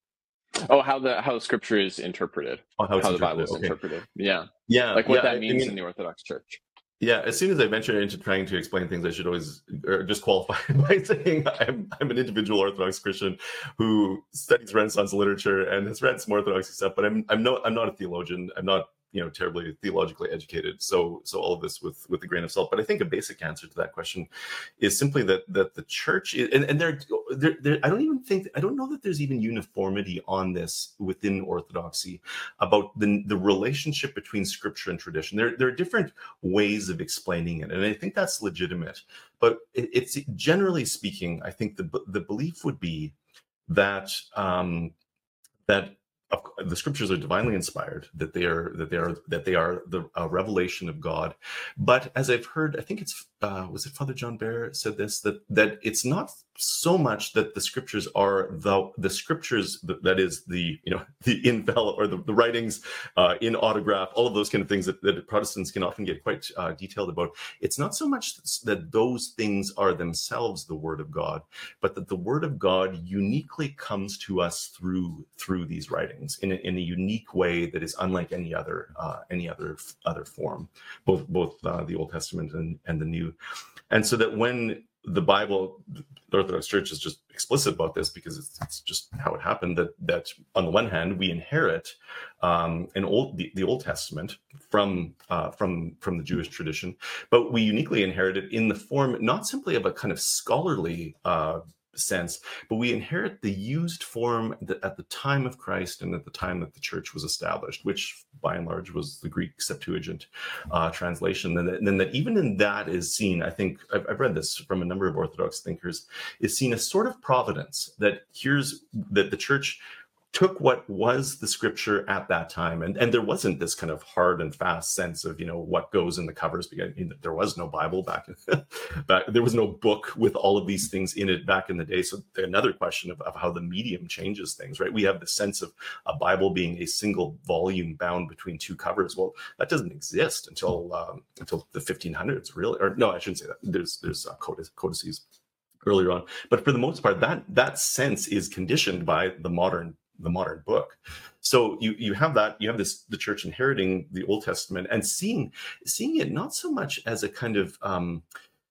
Oh, how the how Scripture is interpreted, Oh, how it's how the Bible interpreted. is Okay. interpreted. Yeah, Yeah, like what yeah. I, that I means in mean, the Orthodox Church. yeah. As soon as I venture into trying to explain things, I should always or just qualify by saying I'm I'm an individual Orthodox Christian who studies Renaissance literature and has read some Orthodox stuff, but I'm I'm no I'm not a theologian. I'm not you know terribly theologically educated. So so all of this with with a grain of salt. But I think a basic answer to that question is simply that that the church is, and and there, there there I don't even think I don't know that there's even uniformity on this within Orthodoxy about the the relationship between Scripture and tradition. There there are different ways of explaining it, and I think that's legitimate. But it, it's generally speaking, I think the the belief would be that um, that the scriptures are divinely inspired, that they are that they are that they are the uh, revelation of God. But as I've heard, I think it's uh, was it Father John Bear said this, that that it's not so much that the scriptures are the the scriptures that, that is the you know the infallible or the, the writings uh, in autograph, all of those kind of things that, that Protestants can often get quite uh, detailed about. It's not so much that those things are themselves the Word of God, but that the Word of God uniquely comes to us through through these writings in a, in a unique way that is unlike any other uh, any other other form, both both uh, the Old Testament and, and the New. And so that when the Bible, the Orthodox Church is just explicit about this because it's, it's just how it happened, that that on the one hand we inherit um, an old the, the Old Testament from uh, from from the Jewish tradition, but we uniquely inherit it in the form not simply of a kind of scholarly uh, sense, but we inherit the used form that at the time of Christ and at the time that the church was established, which by and large was the Greek Septuagint uh, translation. And then that even in that is seen, I think I've, I've read this from a number of Orthodox thinkers, is seen as sort of providence, that here's that the church took what was the scripture at that time, and and there wasn't this kind of hard and fast sense of you know what goes in the covers, because there was no Bible back in, back there was no book with all of these things in it back in the day. So another question of, of how the medium changes things, right? We have the sense of a Bible being a single volume bound between two covers. Well, that doesn't exist until um, until the fifteen hundreds, really. Or no, I shouldn't say that. There's there's uh, codices earlier on, but for the most part, that that sense is conditioned by the modern the modern book. So you you have that, you have this the church inheriting the Old Testament and seeing seeing it not so much as a kind of um,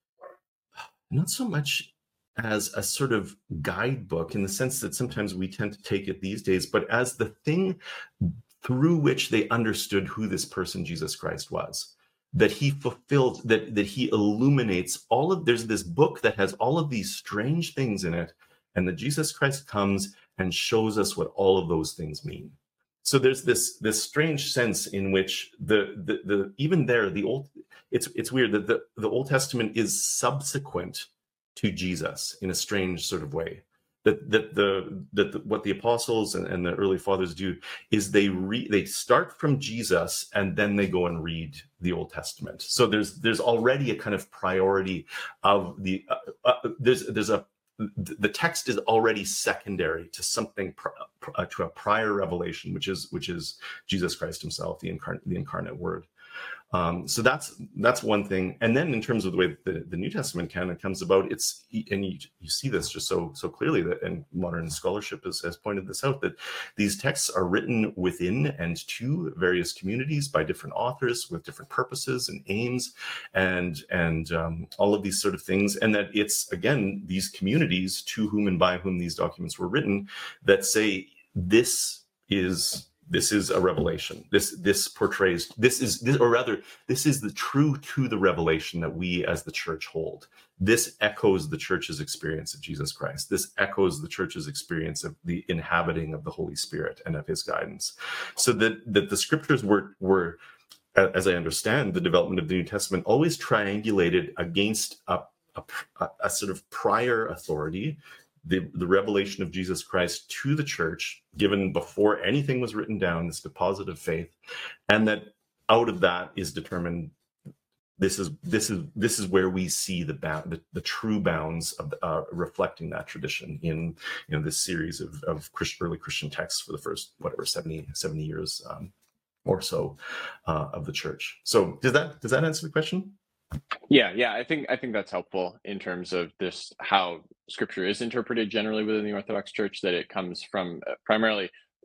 not so much as a sort of guidebook in the sense that sometimes we tend to take it these days, but as the thing through which they understood who this person Jesus Christ was. That he fulfills, that that he illuminates all of. There's this book that has all of these strange things in it, and that Jesus Christ comes and shows us what all of those things mean. So there's this this strange sense in which the the, the even there the old it's it's weird that the, the Old Testament is subsequent to Jesus in a strange sort of way. That that the that the, what the apostles and, and the early fathers do is they re, they start from Jesus and then they go and read the Old Testament. So there's there's already a kind of priority of the uh, uh, there's there's a the text is already secondary to something uh, to a prior revelation, which is which is Jesus Christ himself, the incarnate the incarnate Word. Um, so that's that's one thing. And then in terms of the way that the, the New Testament canon comes about, it's and you, you see this just so so clearly that, and modern scholarship has, has pointed this out, that these texts are written within and to various communities by different authors with different purposes and aims, and and um, all of these sort of things, and that it's again these communities to whom and by whom these documents were written that say this is. This is a revelation. This this portrays, this is, this, or rather, this is the true to the revelation that we as the church hold. This echoes the church's experience of Jesus Christ. This echoes the church's experience of the inhabiting of the Holy Spirit and of his guidance. So that, that the scriptures were, were, as I understand the development of the New Testament, always triangulated against a, a, a sort of prior authority, The, the revelation of Jesus Christ to the church, given before anything was written down, this deposit of faith, and that out of that is determined. This is this is this is where we see the bound, the, the true bounds of uh, reflecting that tradition in you know this series of of Christian, early Christian texts for the first whatever seventy, seventy years um, or so uh, of the church. So does that does that answer the question? Yeah, yeah, I think I think that's helpful in terms of this how Scripture is interpreted generally within the Orthodox Church. That it comes from uh, primarily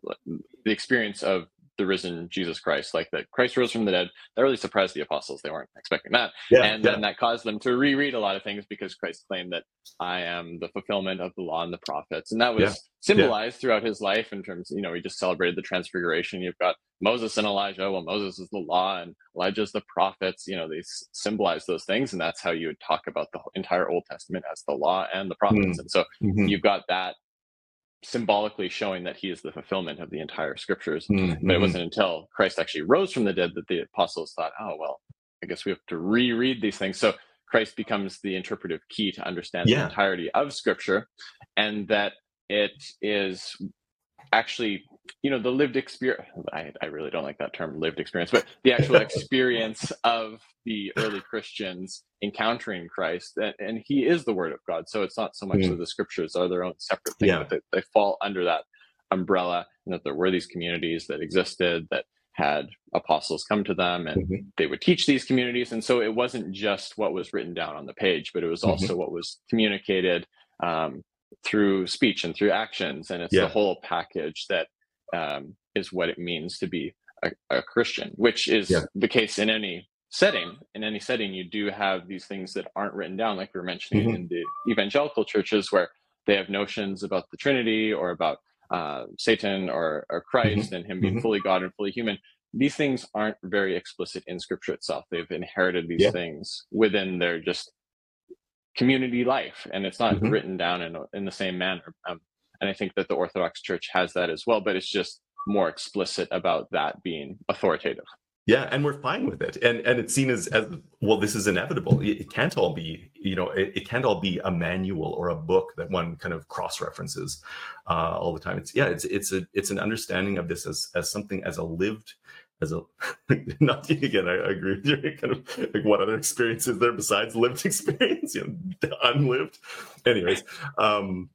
the experience of the risen Jesus Christ, like that Christ rose from the dead. That really surprised the apostles. They weren't expecting that. Yeah, and yeah. then that caused them to reread a lot of things, because Christ claimed that I am the fulfillment of the law and the prophets. And that was Yeah. symbolized yeah. throughout his life in terms, you know, we just celebrated the transfiguration. You've got Moses and Elijah. Well, Moses is the law and Elijah is the prophets. You know, they symbolize those things. And that's how you would talk about the entire Old Testament as the law and the prophets. Mm. And so mm-hmm. you've got that symbolically showing that he is the fulfillment of the entire scriptures. Mm-hmm. But it wasn't until Christ actually rose from the dead that the apostles thought, oh, well, I guess we have to reread these things. So Christ becomes the interpretive key to understand yeah. the entirety of scripture, and that it is actually, you know, the lived experience. I, I really don't like that term, lived experience, but the actual experience of the early Christians encountering Christ, and, and he is the word of God. So it's not so much mm. that the scriptures are their own separate thing, yeah. but they, they fall under that umbrella, and that there were these communities that existed that had apostles come to them, and mm-hmm. they would teach these communities. And so it wasn't just what was written down on the page, but it was also mm-hmm. what was communicated um, through speech and through actions. And it's yeah. the whole package that um, is what it means to be a, a Christian, which is yeah. the case in any setting. In any setting, you do have these things that aren't written down, like we were mentioning mm-hmm. in the evangelical churches, where they have notions about the Trinity or about uh, Satan or, or Christ mm-hmm. and him being mm-hmm. fully God and fully human. These things aren't very explicit in scripture itself. They've inherited these yeah. things within their just community life, and it's not mm-hmm. written down in, in the same manner. Um, and I think that the Orthodox Church has that as well, but it's just more explicit about that being authoritative. Yeah, and we're fine with it, and and it's seen as, as well. This is inevitable. It, it can't all be, you know, it, it can't all be a manual or a book that one kind of cross references uh, all the time. It's yeah, it's it's a it's an understanding of this as as something as a lived, as a not again. I, I agree with you. Kind of like, what other experience is there besides lived experience? You know, unlived. Anyways. Um,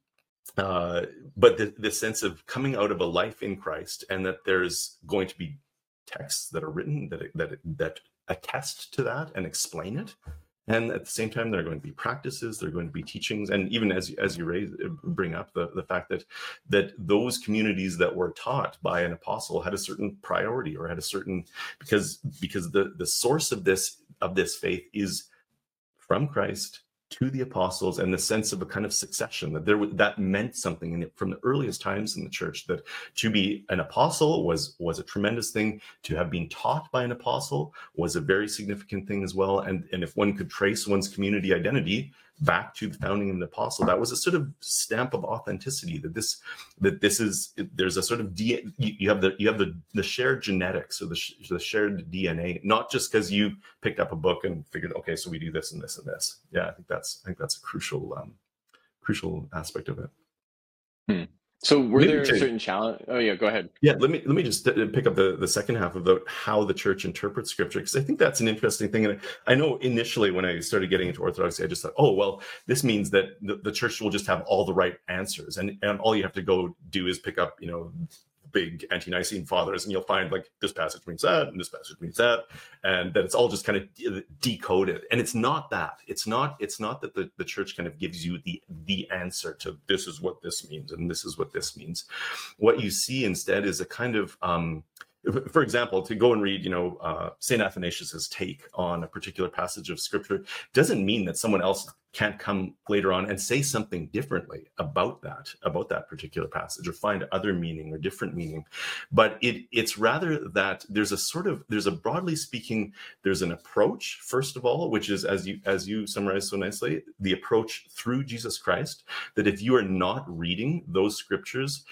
uh, but the, the sense of coming out of a life in Christ, and that there's going to be texts that are written that that that attest to that and explain it, and at the same time there are going to be practices, there are going to be teachings, and even as as you raise bring up the the fact that that those communities that were taught by an apostle had a certain priority, or had a certain because because the the source of this of this faith is from Christ to the apostles, and the sense of a kind of succession that there that meant something in it from the earliest times in the church, that to be an apostle was was a tremendous thing. To have been taught by an apostle was a very significant thing as well. And and if one could trace one's community identity back to the founding of the apostle, that was a sort of stamp of authenticity, that this that this is there's a sort of D, you have the you have the the shared genetics, or the, the shared D N A, not just because you picked up a book and figured, okay, so we do this and this and this. Yeah, I think that's I think that's a crucial um, crucial aspect of it. Hmm. So were there certain challenges? Oh yeah, go ahead. Yeah, let me let me just pick up the, the second half about how the church interprets scripture, because I think that's an interesting thing. And I know initially when I started getting into Orthodoxy, I just thought, oh, well, this means that the, the church will just have all the right answers. And, and all you have to go do is pick up, you know, big ante-Nicene fathers, and you'll find like this passage means that, and this passage means that, and that it's all just kind of de- decoded. And it's not that. It's not. It's not that the, the church kind of gives you the the answer to this is what this means and this is what this means. What you see instead is a kind of um, for example, to go and read, you know, uh, Saint Athanasius's take on a particular passage of scripture doesn't mean that someone else can't come later on and say something differently about that, about that particular passage, or find other meaning or different meaning. But it it's rather that there's a sort of, there's a broadly speaking, there's an approach, first of all, which is, as you as you summarized so nicely, the approach through Jesus Christ, that if you are not reading those scriptures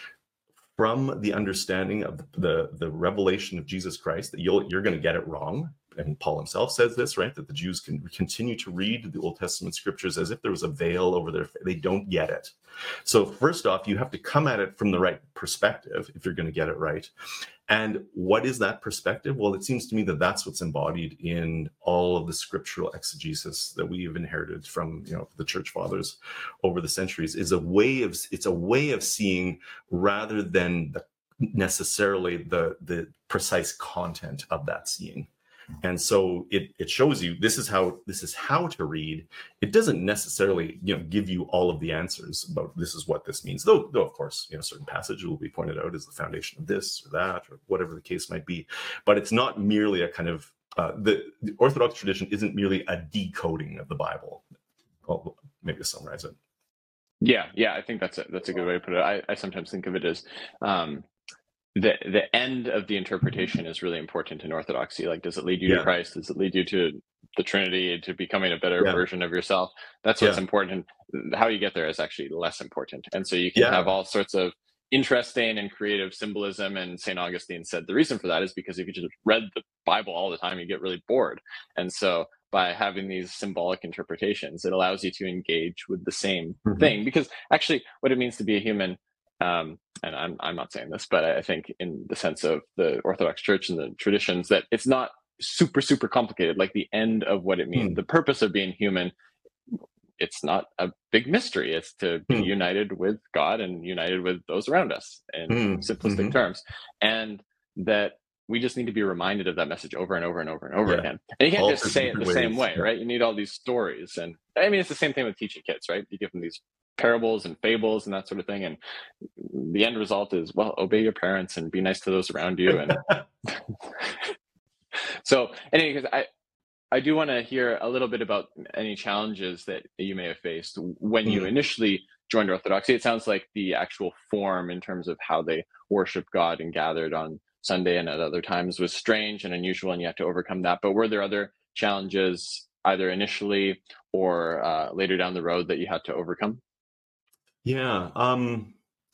from the understanding of the, the, the revelation of Jesus Christ, that you'll, you're going to get it wrong. And Paul himself says this, right? That the Jews can continue to read the Old Testament scriptures as if there was a veil over their face. They don't get it. So first off, you have to come at it from the right perspective if you're going to get it right. And what is that perspective? Well, it seems to me that that's what's embodied in all of the scriptural exegesis that we have inherited from, you know, the church fathers over the centuries, is a way of, it's a way of seeing rather than the, necessarily the, the precise content of that seeing. And so it it shows you this is how this is how to read. It doesn't necessarily, you know, give you all of the answers about this is what this means. Though, though of course, you know, certain passage will be pointed out as the foundation of this or that or whatever the case might be. But it's not merely a kind of uh, the, the Orthodox tradition isn't merely a decoding of the Bible. Well, maybe to summarize it. Yeah, yeah, I think that's a that's a good way to put it. I, I sometimes think of it as um, the the end of the interpretation is really important in Orthodoxy. Like, does it lead you Yeah. to Christ? Does it lead you to the Trinity, to becoming a better Yeah. version of yourself? That's what's Yeah. important. How you get there is actually less important. And so you can Yeah. have all sorts of interesting and creative symbolism. And Saint Augustine said the reason for that is because if you just read the Bible all the time, you get really bored. And so by having these symbolic interpretations, it allows you to engage with the same Mhm. thing. Because actually, what it means to be a human, um, and I'm I'm not saying this, but I think in the sense of the Orthodox Church and the traditions, that it's not super super complicated. Like the end of what it means, Hmm. the purpose of being human, it's not a big mystery. It's to be Hmm. united with God and united with those around us in Hmm. simplistic Mhm. terms, and that we just need to be reminded of that message over and over and over and over Yeah. again. And you can't All just sorts of say it the different same ways. way, Yeah. right? You need all these stories. And I mean, it's the same thing with teaching kids, right? You give them these parables and fables and that sort of thing. And the end result is, well, obey your parents and be nice to those around you. And so, anyway, because I, I do want to hear a little bit about any challenges that you may have faced when you Hmm. initially joined Orthodoxy. It sounds like the actual form in terms of how they worship God and gathered on Sunday and at other times was strange and unusual, and you had to overcome that. But were there other challenges either initially or uh, later down the road that you had to overcome? Yeah. Um,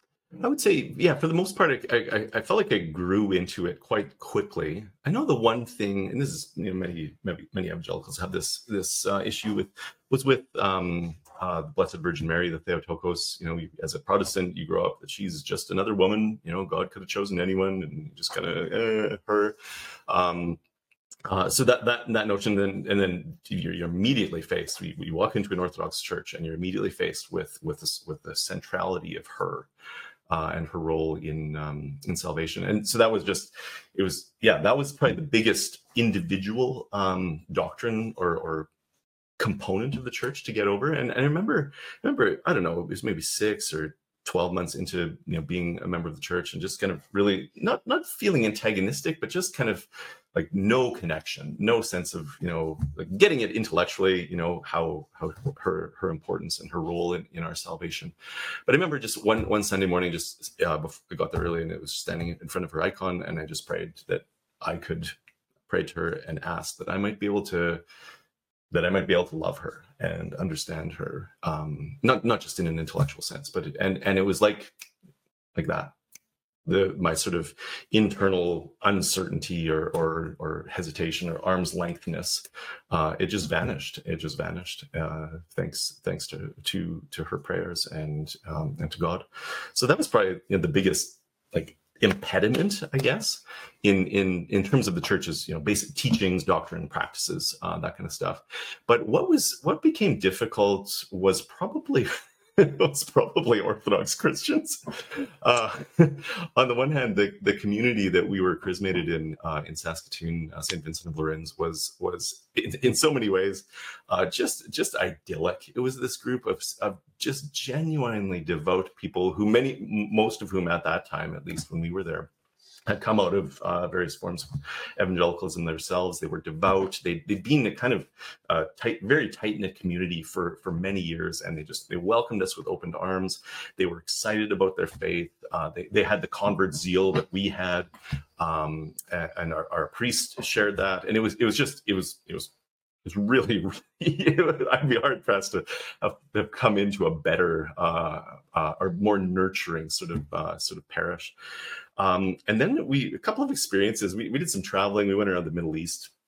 I would say, yeah, for the most part, I, I, I felt like I grew into it quite quickly. I know the one thing, and this is, you know, many, many, many evangelicals have this this uh, issue with, was with um, uh, the Blessed Virgin Mary, the Theotokos. You know, you, as a Protestant, you grow up that she's just another woman. You know, God could have chosen anyone, and just kind of eh, her. Um, Uh, so that that that notion, then and then you're, you're immediately faced. We, we walk into an Orthodox church, and you're immediately faced with with this, with the centrality of her uh, and her role in um, in salvation. And so that was just, it was yeah, that was probably the biggest individual um, doctrine or or component of the church to get over. And, and I remember remember I don't know, it was maybe six or twelve months into, you know, being a member of the church, and just kind of really not not feeling antagonistic, but just kind of like no connection, no sense of, you know, like getting it intellectually, you know, how how her her importance and her role in, in our salvation. But I remember just one one Sunday morning, just uh, before I got there early, and it was standing in front of her icon, and I just prayed that I could pray to her and ask that I might be able to that I might be able to love her and understand her, um, not not just in an intellectual sense, but it, and and it was like like that. The my sort of internal uncertainty or or, or hesitation or arm's lengthness, uh, it just vanished. It just vanished. Uh, thanks thanks to to to her prayers and um, and to God. So that was probably, you know, the biggest like impediment, I guess, in in in terms of the church's, you know, basic teachings, doctrine, practices, uh, that kind of stuff. But what was what became difficult was probably it was probably Orthodox Christians. Uh, on the one hand, the, the community that we were chrismated in uh, in Saskatoon, uh, Saint Vincent of Lorraine, was was in, in so many ways uh, just just idyllic. It was this group of, of just genuinely devout people who many, most of whom at that time, at least when we were there, had come out of uh, various forms of evangelicalism themselves. They were devout. They, they'd been a kind of uh, tight, very tight-knit community for, for many years, and they just they welcomed us with open arms. They were excited about their faith. Uh, they, they had the convert zeal that we had, um, and, and our, our priest shared that. And it was it was just it was it was it was really, really I'd be hard pressed to have, have come into a better uh, uh, or more nurturing sort of uh, sort of parish. Um, and then we, a couple of experiences, we, we did some traveling. We went around the Middle East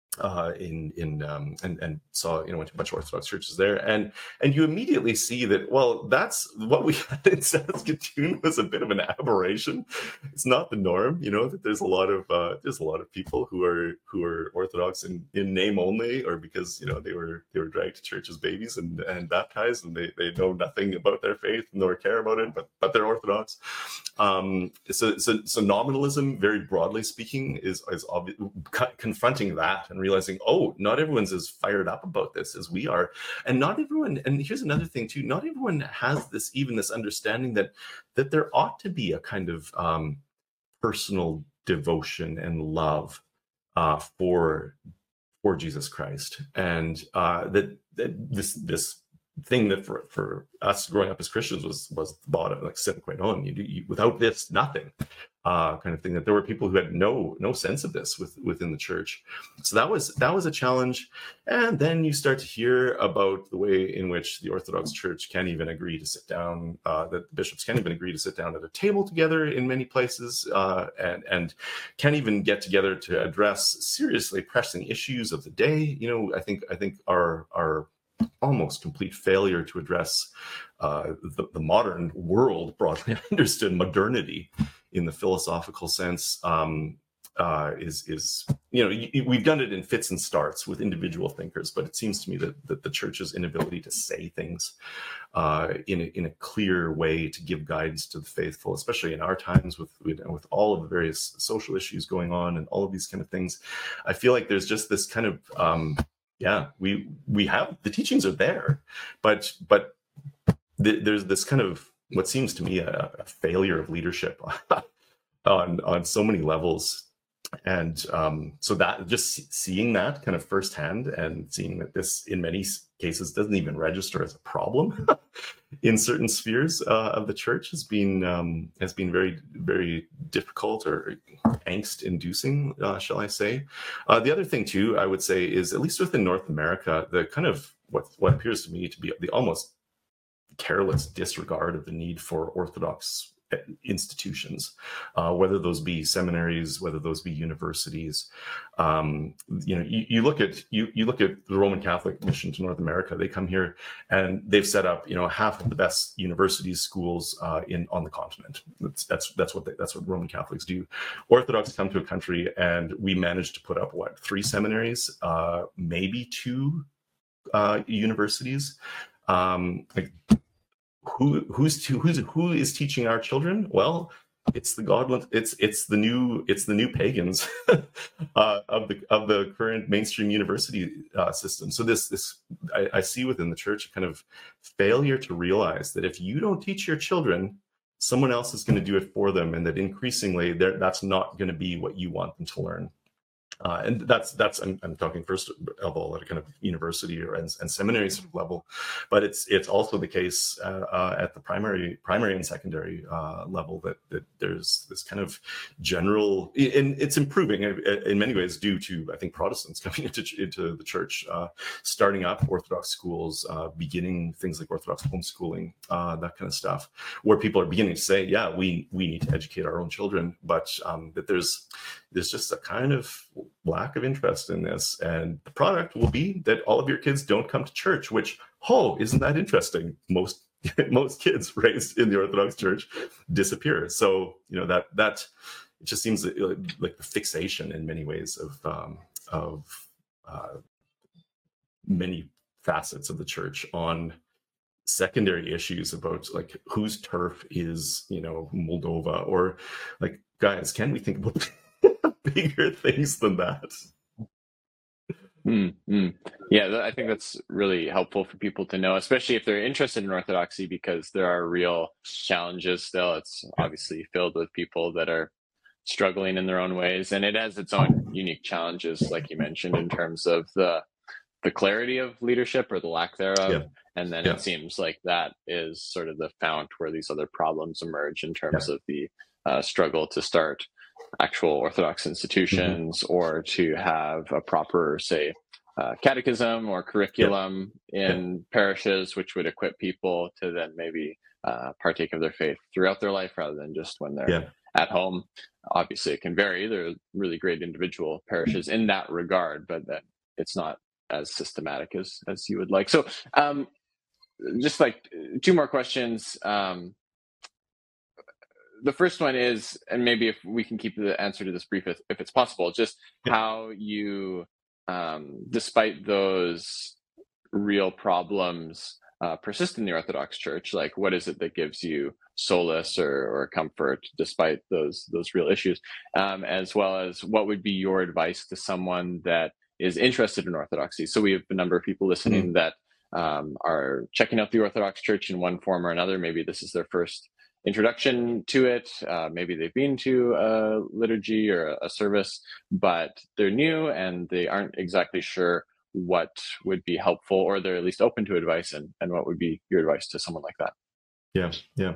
uh, in in um, and and saw you know went to a bunch of Orthodox churches there, and and you immediately see that, well, that's what we had in Saskatoon was a bit of an aberration. It's not the norm, you know, that there's a lot of uh, there's a lot of people who are who are Orthodox in, in name only, or because you know they were they were dragged to church as babies and and baptized, and they, they know nothing about their faith nor care about it, but but they're Orthodox. Um, so, so so nominalism, very broadly speaking, is is obvi- co- confronting that and realizing, oh, not everyone's as fired up about this as we are, and not everyone. And here's another thing too: not everyone has this even this understanding that that there ought to be a kind of um, personal devotion and love uh, for for Jesus Christ, and uh, that that this this thing that for, for us growing up as Christians was was the bottom, like sine qua non. You, you, without this, nothing, uh, kind of thing. That there were people who had no no sense of this with, within the church. So that was that was a challenge. And then you start to hear about the way in which the Orthodox Church can't even agree to sit down. Uh, that the bishops can't even agree to sit down at a table together in many places, uh, and and can't even get together to address seriously pressing issues of the day. You know, I think I think our our almost complete failure to address uh, the, the modern world, broadly understood modernity in the philosophical sense, um, uh, is, is you know, y- we've done it in fits and starts with individual thinkers, but it seems to me that, that the church's inability to say things uh, in, a, in a clear way to give guidance to the faithful, especially in our times with, with, with all of the various social issues going on and all of these kind of things, I feel like there's just this kind of, um, yeah, we we have the teachings are there, but but th- there's this kind of what seems to me a, a failure of leadership on on so many levels, and um, so that just seeing that kind of firsthand and seeing that this in many cases doesn't even register as a problem in certain spheres uh, of the church has been um, has been very very difficult or angst inducing, uh, shall I say. Uh, the other thing too, I would say, is at least within North America, the kind of what what appears to me to be the almost careless disregard of the need for Orthodox institutions, uh, whether those be seminaries, whether those be universities. Um, you know, you, you look at you you look at the Roman Catholic mission to North America. They come here and they've set up, you know, half of the best universities, schools uh, in on the continent. That's that's that's what they, that's what Roman Catholics do. Orthodox come to a country and we managed to put up what three seminaries, uh, maybe two uh, universities. Um, like who who's to, who's who is teaching our children? Well, it's the godless. It's it's the new it's the new pagans uh, of the of the current mainstream university uh, system. So this this I, I see within the church a kind of failure to realize that if you don't teach your children, someone else is going to do it for them, and that increasingly that's not going to be what you want them to learn. Uh, and that's that's I'm, I'm talking first of all at a kind of university or and, and seminary sort of level, but it's it's also the case uh, uh, at the primary primary and secondary uh, level that that there's this kind of general, and it's improving in many ways due to, I think, Protestants coming into into the church, uh, starting up Orthodox schools, uh, beginning things like Orthodox homeschooling, uh, that kind of stuff, where people are beginning to say, yeah, we we need to educate our own children, but um, that there's there's just a kind of lack of interest in this, and the product will be that all of your kids don't come to church, which, oh, isn't that interesting? Most most kids raised in the Orthodox Church disappear. So you know that that it just seems like, like the fixation in many ways of um, of uh, many facets of the church on secondary issues about like whose turf is, you know, Moldova, or like, guys, can we think about bigger things than that? Mm, mm. Yeah, th- I think that's really helpful for people to know, especially if they're interested in Orthodoxy, because there are real challenges still. It's Yeah. obviously filled with people that are struggling in their own ways, and it has its own unique challenges, like you mentioned, in terms of the the clarity of leadership or the lack thereof. Yeah. And then Yeah. it seems like that is sort of the fount where these other problems emerge in terms Yeah. of the uh, struggle to start actual Orthodox institutions, mm-hmm. or to have a proper, say, uh, catechism or curriculum yeah. in yeah. parishes, which would equip people to then maybe uh, partake of their faith throughout their life rather than just when they're yeah. at home. Obviously, it can vary. There are really great individual parishes in that regard, but that it's not as systematic as as you would like. So, um, just like two more questions. Um, the first one is, and maybe if we can keep the answer to this brief, if, if it's possible, just Yeah. how you, um, despite those real problems, uh, persist in the Orthodox Church. Like, what is it that gives you solace or, or comfort despite those those real issues? Um, as well as, what would be your advice to someone that is interested in Orthodoxy? So we have a number of people listening mm. that um, are checking out the Orthodox Church in one form or another. Maybe this is their first introduction to it. Uh, maybe they've been to a liturgy or a service, but they're new and they aren't exactly sure what would be helpful, or they're at least open to advice. And, and what would be your advice to someone like that? Yeah, yeah.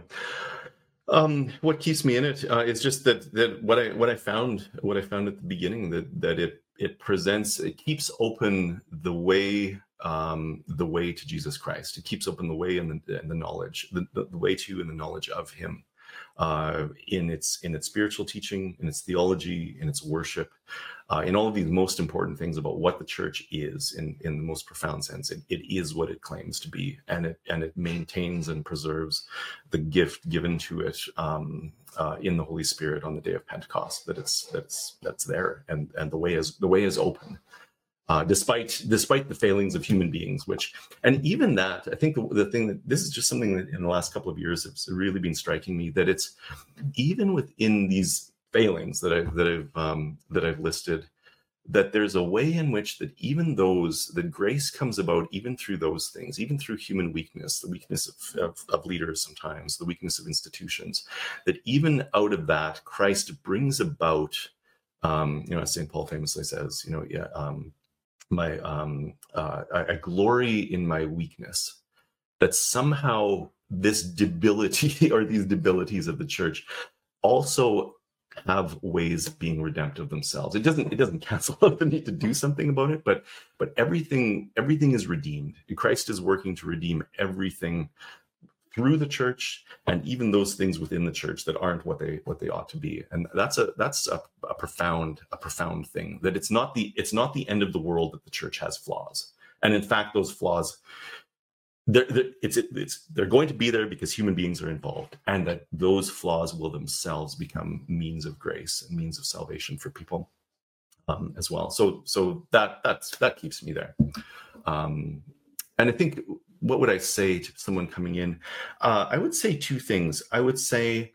Um, what keeps me in it uh, is just that that what I what I found what I found at the beginning, that that it it presents it keeps open the way um, the way to Jesus Christ. It keeps open the way and the, and the knowledge the, the, the way to and the knowledge of Him uh, in its in its spiritual teaching, in its theology, in its worship, uh, in all of these most important things about what the church is in in the most profound sense. It, it is what it claims to be, and it and it maintains and preserves the gift given to it um, uh, in the Holy Spirit on the day of Pentecost. That it's that's that's there, and and the way is the way is open. Uh, despite despite the failings of human beings, which, and even that, I think the, the thing that this is just something that in the last couple of years has really been striking me, that it's even within these failings that I that I've um, that I've listed, that there's a way in which that even those that grace comes about even through those things, even through human weakness, the weakness of, of, of leaders sometimes, the weakness of institutions, that even out of that Christ brings about, um, you know, as Saint Paul famously says, you know, yeah. Um, my um uh I, I glory in my weakness, that somehow this debility or these debilities of the church also have ways of being redemptive themselves. It doesn't it doesn't cancel out the need to do something about it, but but everything everything is redeemed. Christ is working to redeem everything through the church, and even those things within the church that aren't what they what they ought to be. And that's a that's a, a profound a profound thing, that it's not the it's not the end of the world that the church has flaws. And in fact, those flaws, they're, they're it's it's they're going to be there because human beings are involved, and that those flaws will themselves become means of grace and means of salvation for people um, as well. So so that that's that keeps me there. Um, and I think, what would I say to someone coming in? Uh, I would say two things. I would say,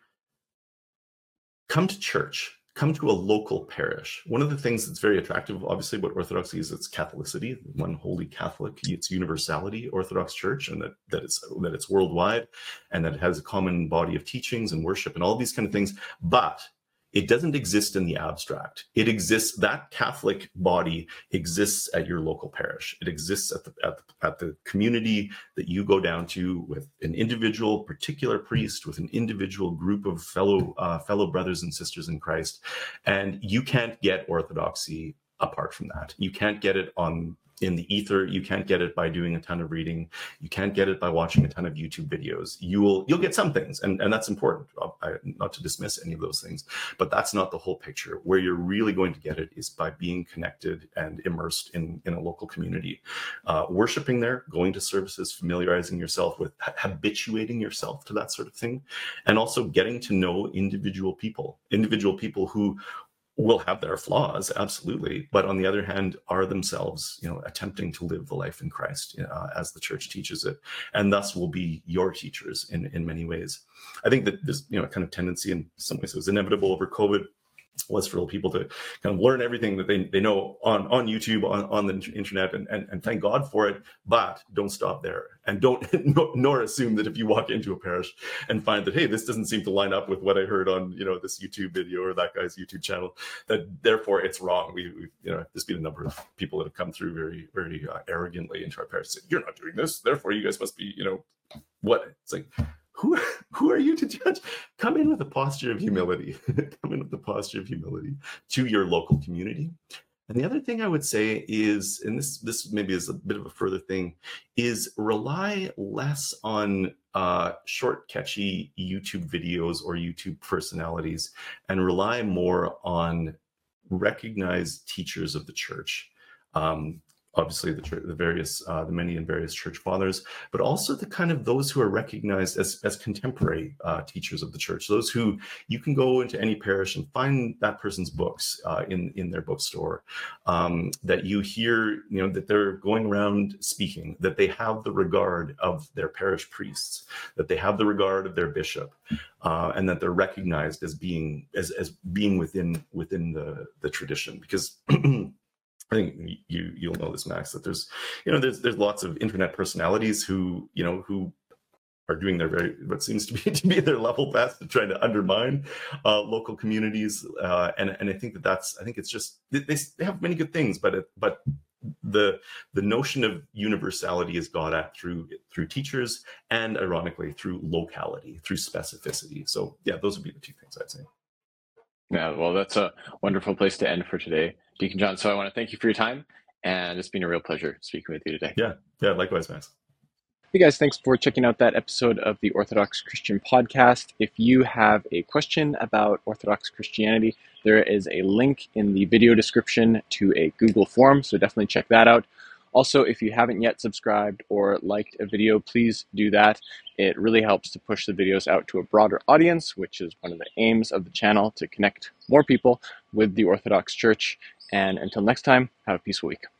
come to church, come to a local parish. One of the things that's very attractive, obviously, about Orthodoxy is its Catholicity, one holy Catholic, its universality, Orthodox Church, and that, that, it's, that it's worldwide, and that it has a common body of teachings and worship and all these kind of things. But it doesn't exist in the abstract. It exists, that Catholic body exists at your local parish. It exists at the, at the, at the community that you go down to, with an individual particular priest, with an individual group of fellow uh, fellow brothers and sisters in Christ. And you can't get Orthodoxy apart from that. You can't get it on in the ether. You can't get it by doing a ton of reading. You can't get it by watching a ton of YouTube videos. You will, you'll get some things, and, and that's important, I, not to dismiss any of those things, but that's not the whole picture. Where you're really going to get it is by being connected and immersed in, in a local community, uh, worshiping there, going to services, familiarizing yourself with, habituating yourself to that sort of thing, and also getting to know individual people, individual people who will have their flaws, absolutely, but on the other hand, are themselves, you know, attempting to live the life in Christ uh, as the church teaches it, and thus will be your teachers in in many ways. I think that this, you know, kind of tendency in some ways was inevitable over COVID, was for people to kind of learn everything that they, they know on, on YouTube, on, on the internet, and, and, and thank God for it, but don't stop there. And don't, nor assume that if you walk into a parish and find that, hey, this doesn't seem to line up with what I heard on, you know, this YouTube video or that guy's YouTube channel, that therefore it's wrong. We, we you know, there's been a number of people that have come through very, very uh, arrogantly into our parish, saying, you're not doing this, therefore you guys must be, you know, what? It's like, Who, who are you to judge? Come in with a posture of humility. Come in with the posture of humility to your local community, And the other thing I would say is, and this this maybe is a bit of a further thing, is rely less on uh, short, catchy YouTube videos or YouTube personalities, and rely more on recognized teachers of the church. Um, obviously, the, church, the various, uh, the many and various church fathers, but also the kind of those who are recognized as as contemporary uh, teachers of the church. Those who you can go into any parish and find that person's books uh, in in their bookstore. Um, that you hear, you know, that they're going around speaking. That they have the regard of their parish priests. That they have the regard of their bishop, uh, and that they're recognized as being as as being within within the the tradition. Because I think you you'll know this, Max, that there's you know there's there's lots of internet personalities who you know who are doing their very what seems to be to be their level best to try to undermine uh, local communities, uh, and and I think that that's I think it's just they, they have many good things, but it, but the the notion of universality is got at through through teachers and ironically through locality, through specificity. So yeah, those would be the two things I'd say. Yeah, well, that's a wonderful place to end for today, Deacon John. So I want to thank you for your time, and it's been a real pleasure speaking with you today. Yeah, yeah, likewise, Max. Hey guys, thanks for checking out that episode of the Orthodox Christian Podcast. If you have a question about Orthodox Christianity, there is a link in the video description to a Google form, so definitely check that out. Also, if you haven't yet subscribed or liked a video, please do that. It really helps to push the videos out to a broader audience, which is one of the aims of the channel, to connect more people with the Orthodox Church. And until next time, have a peaceful week.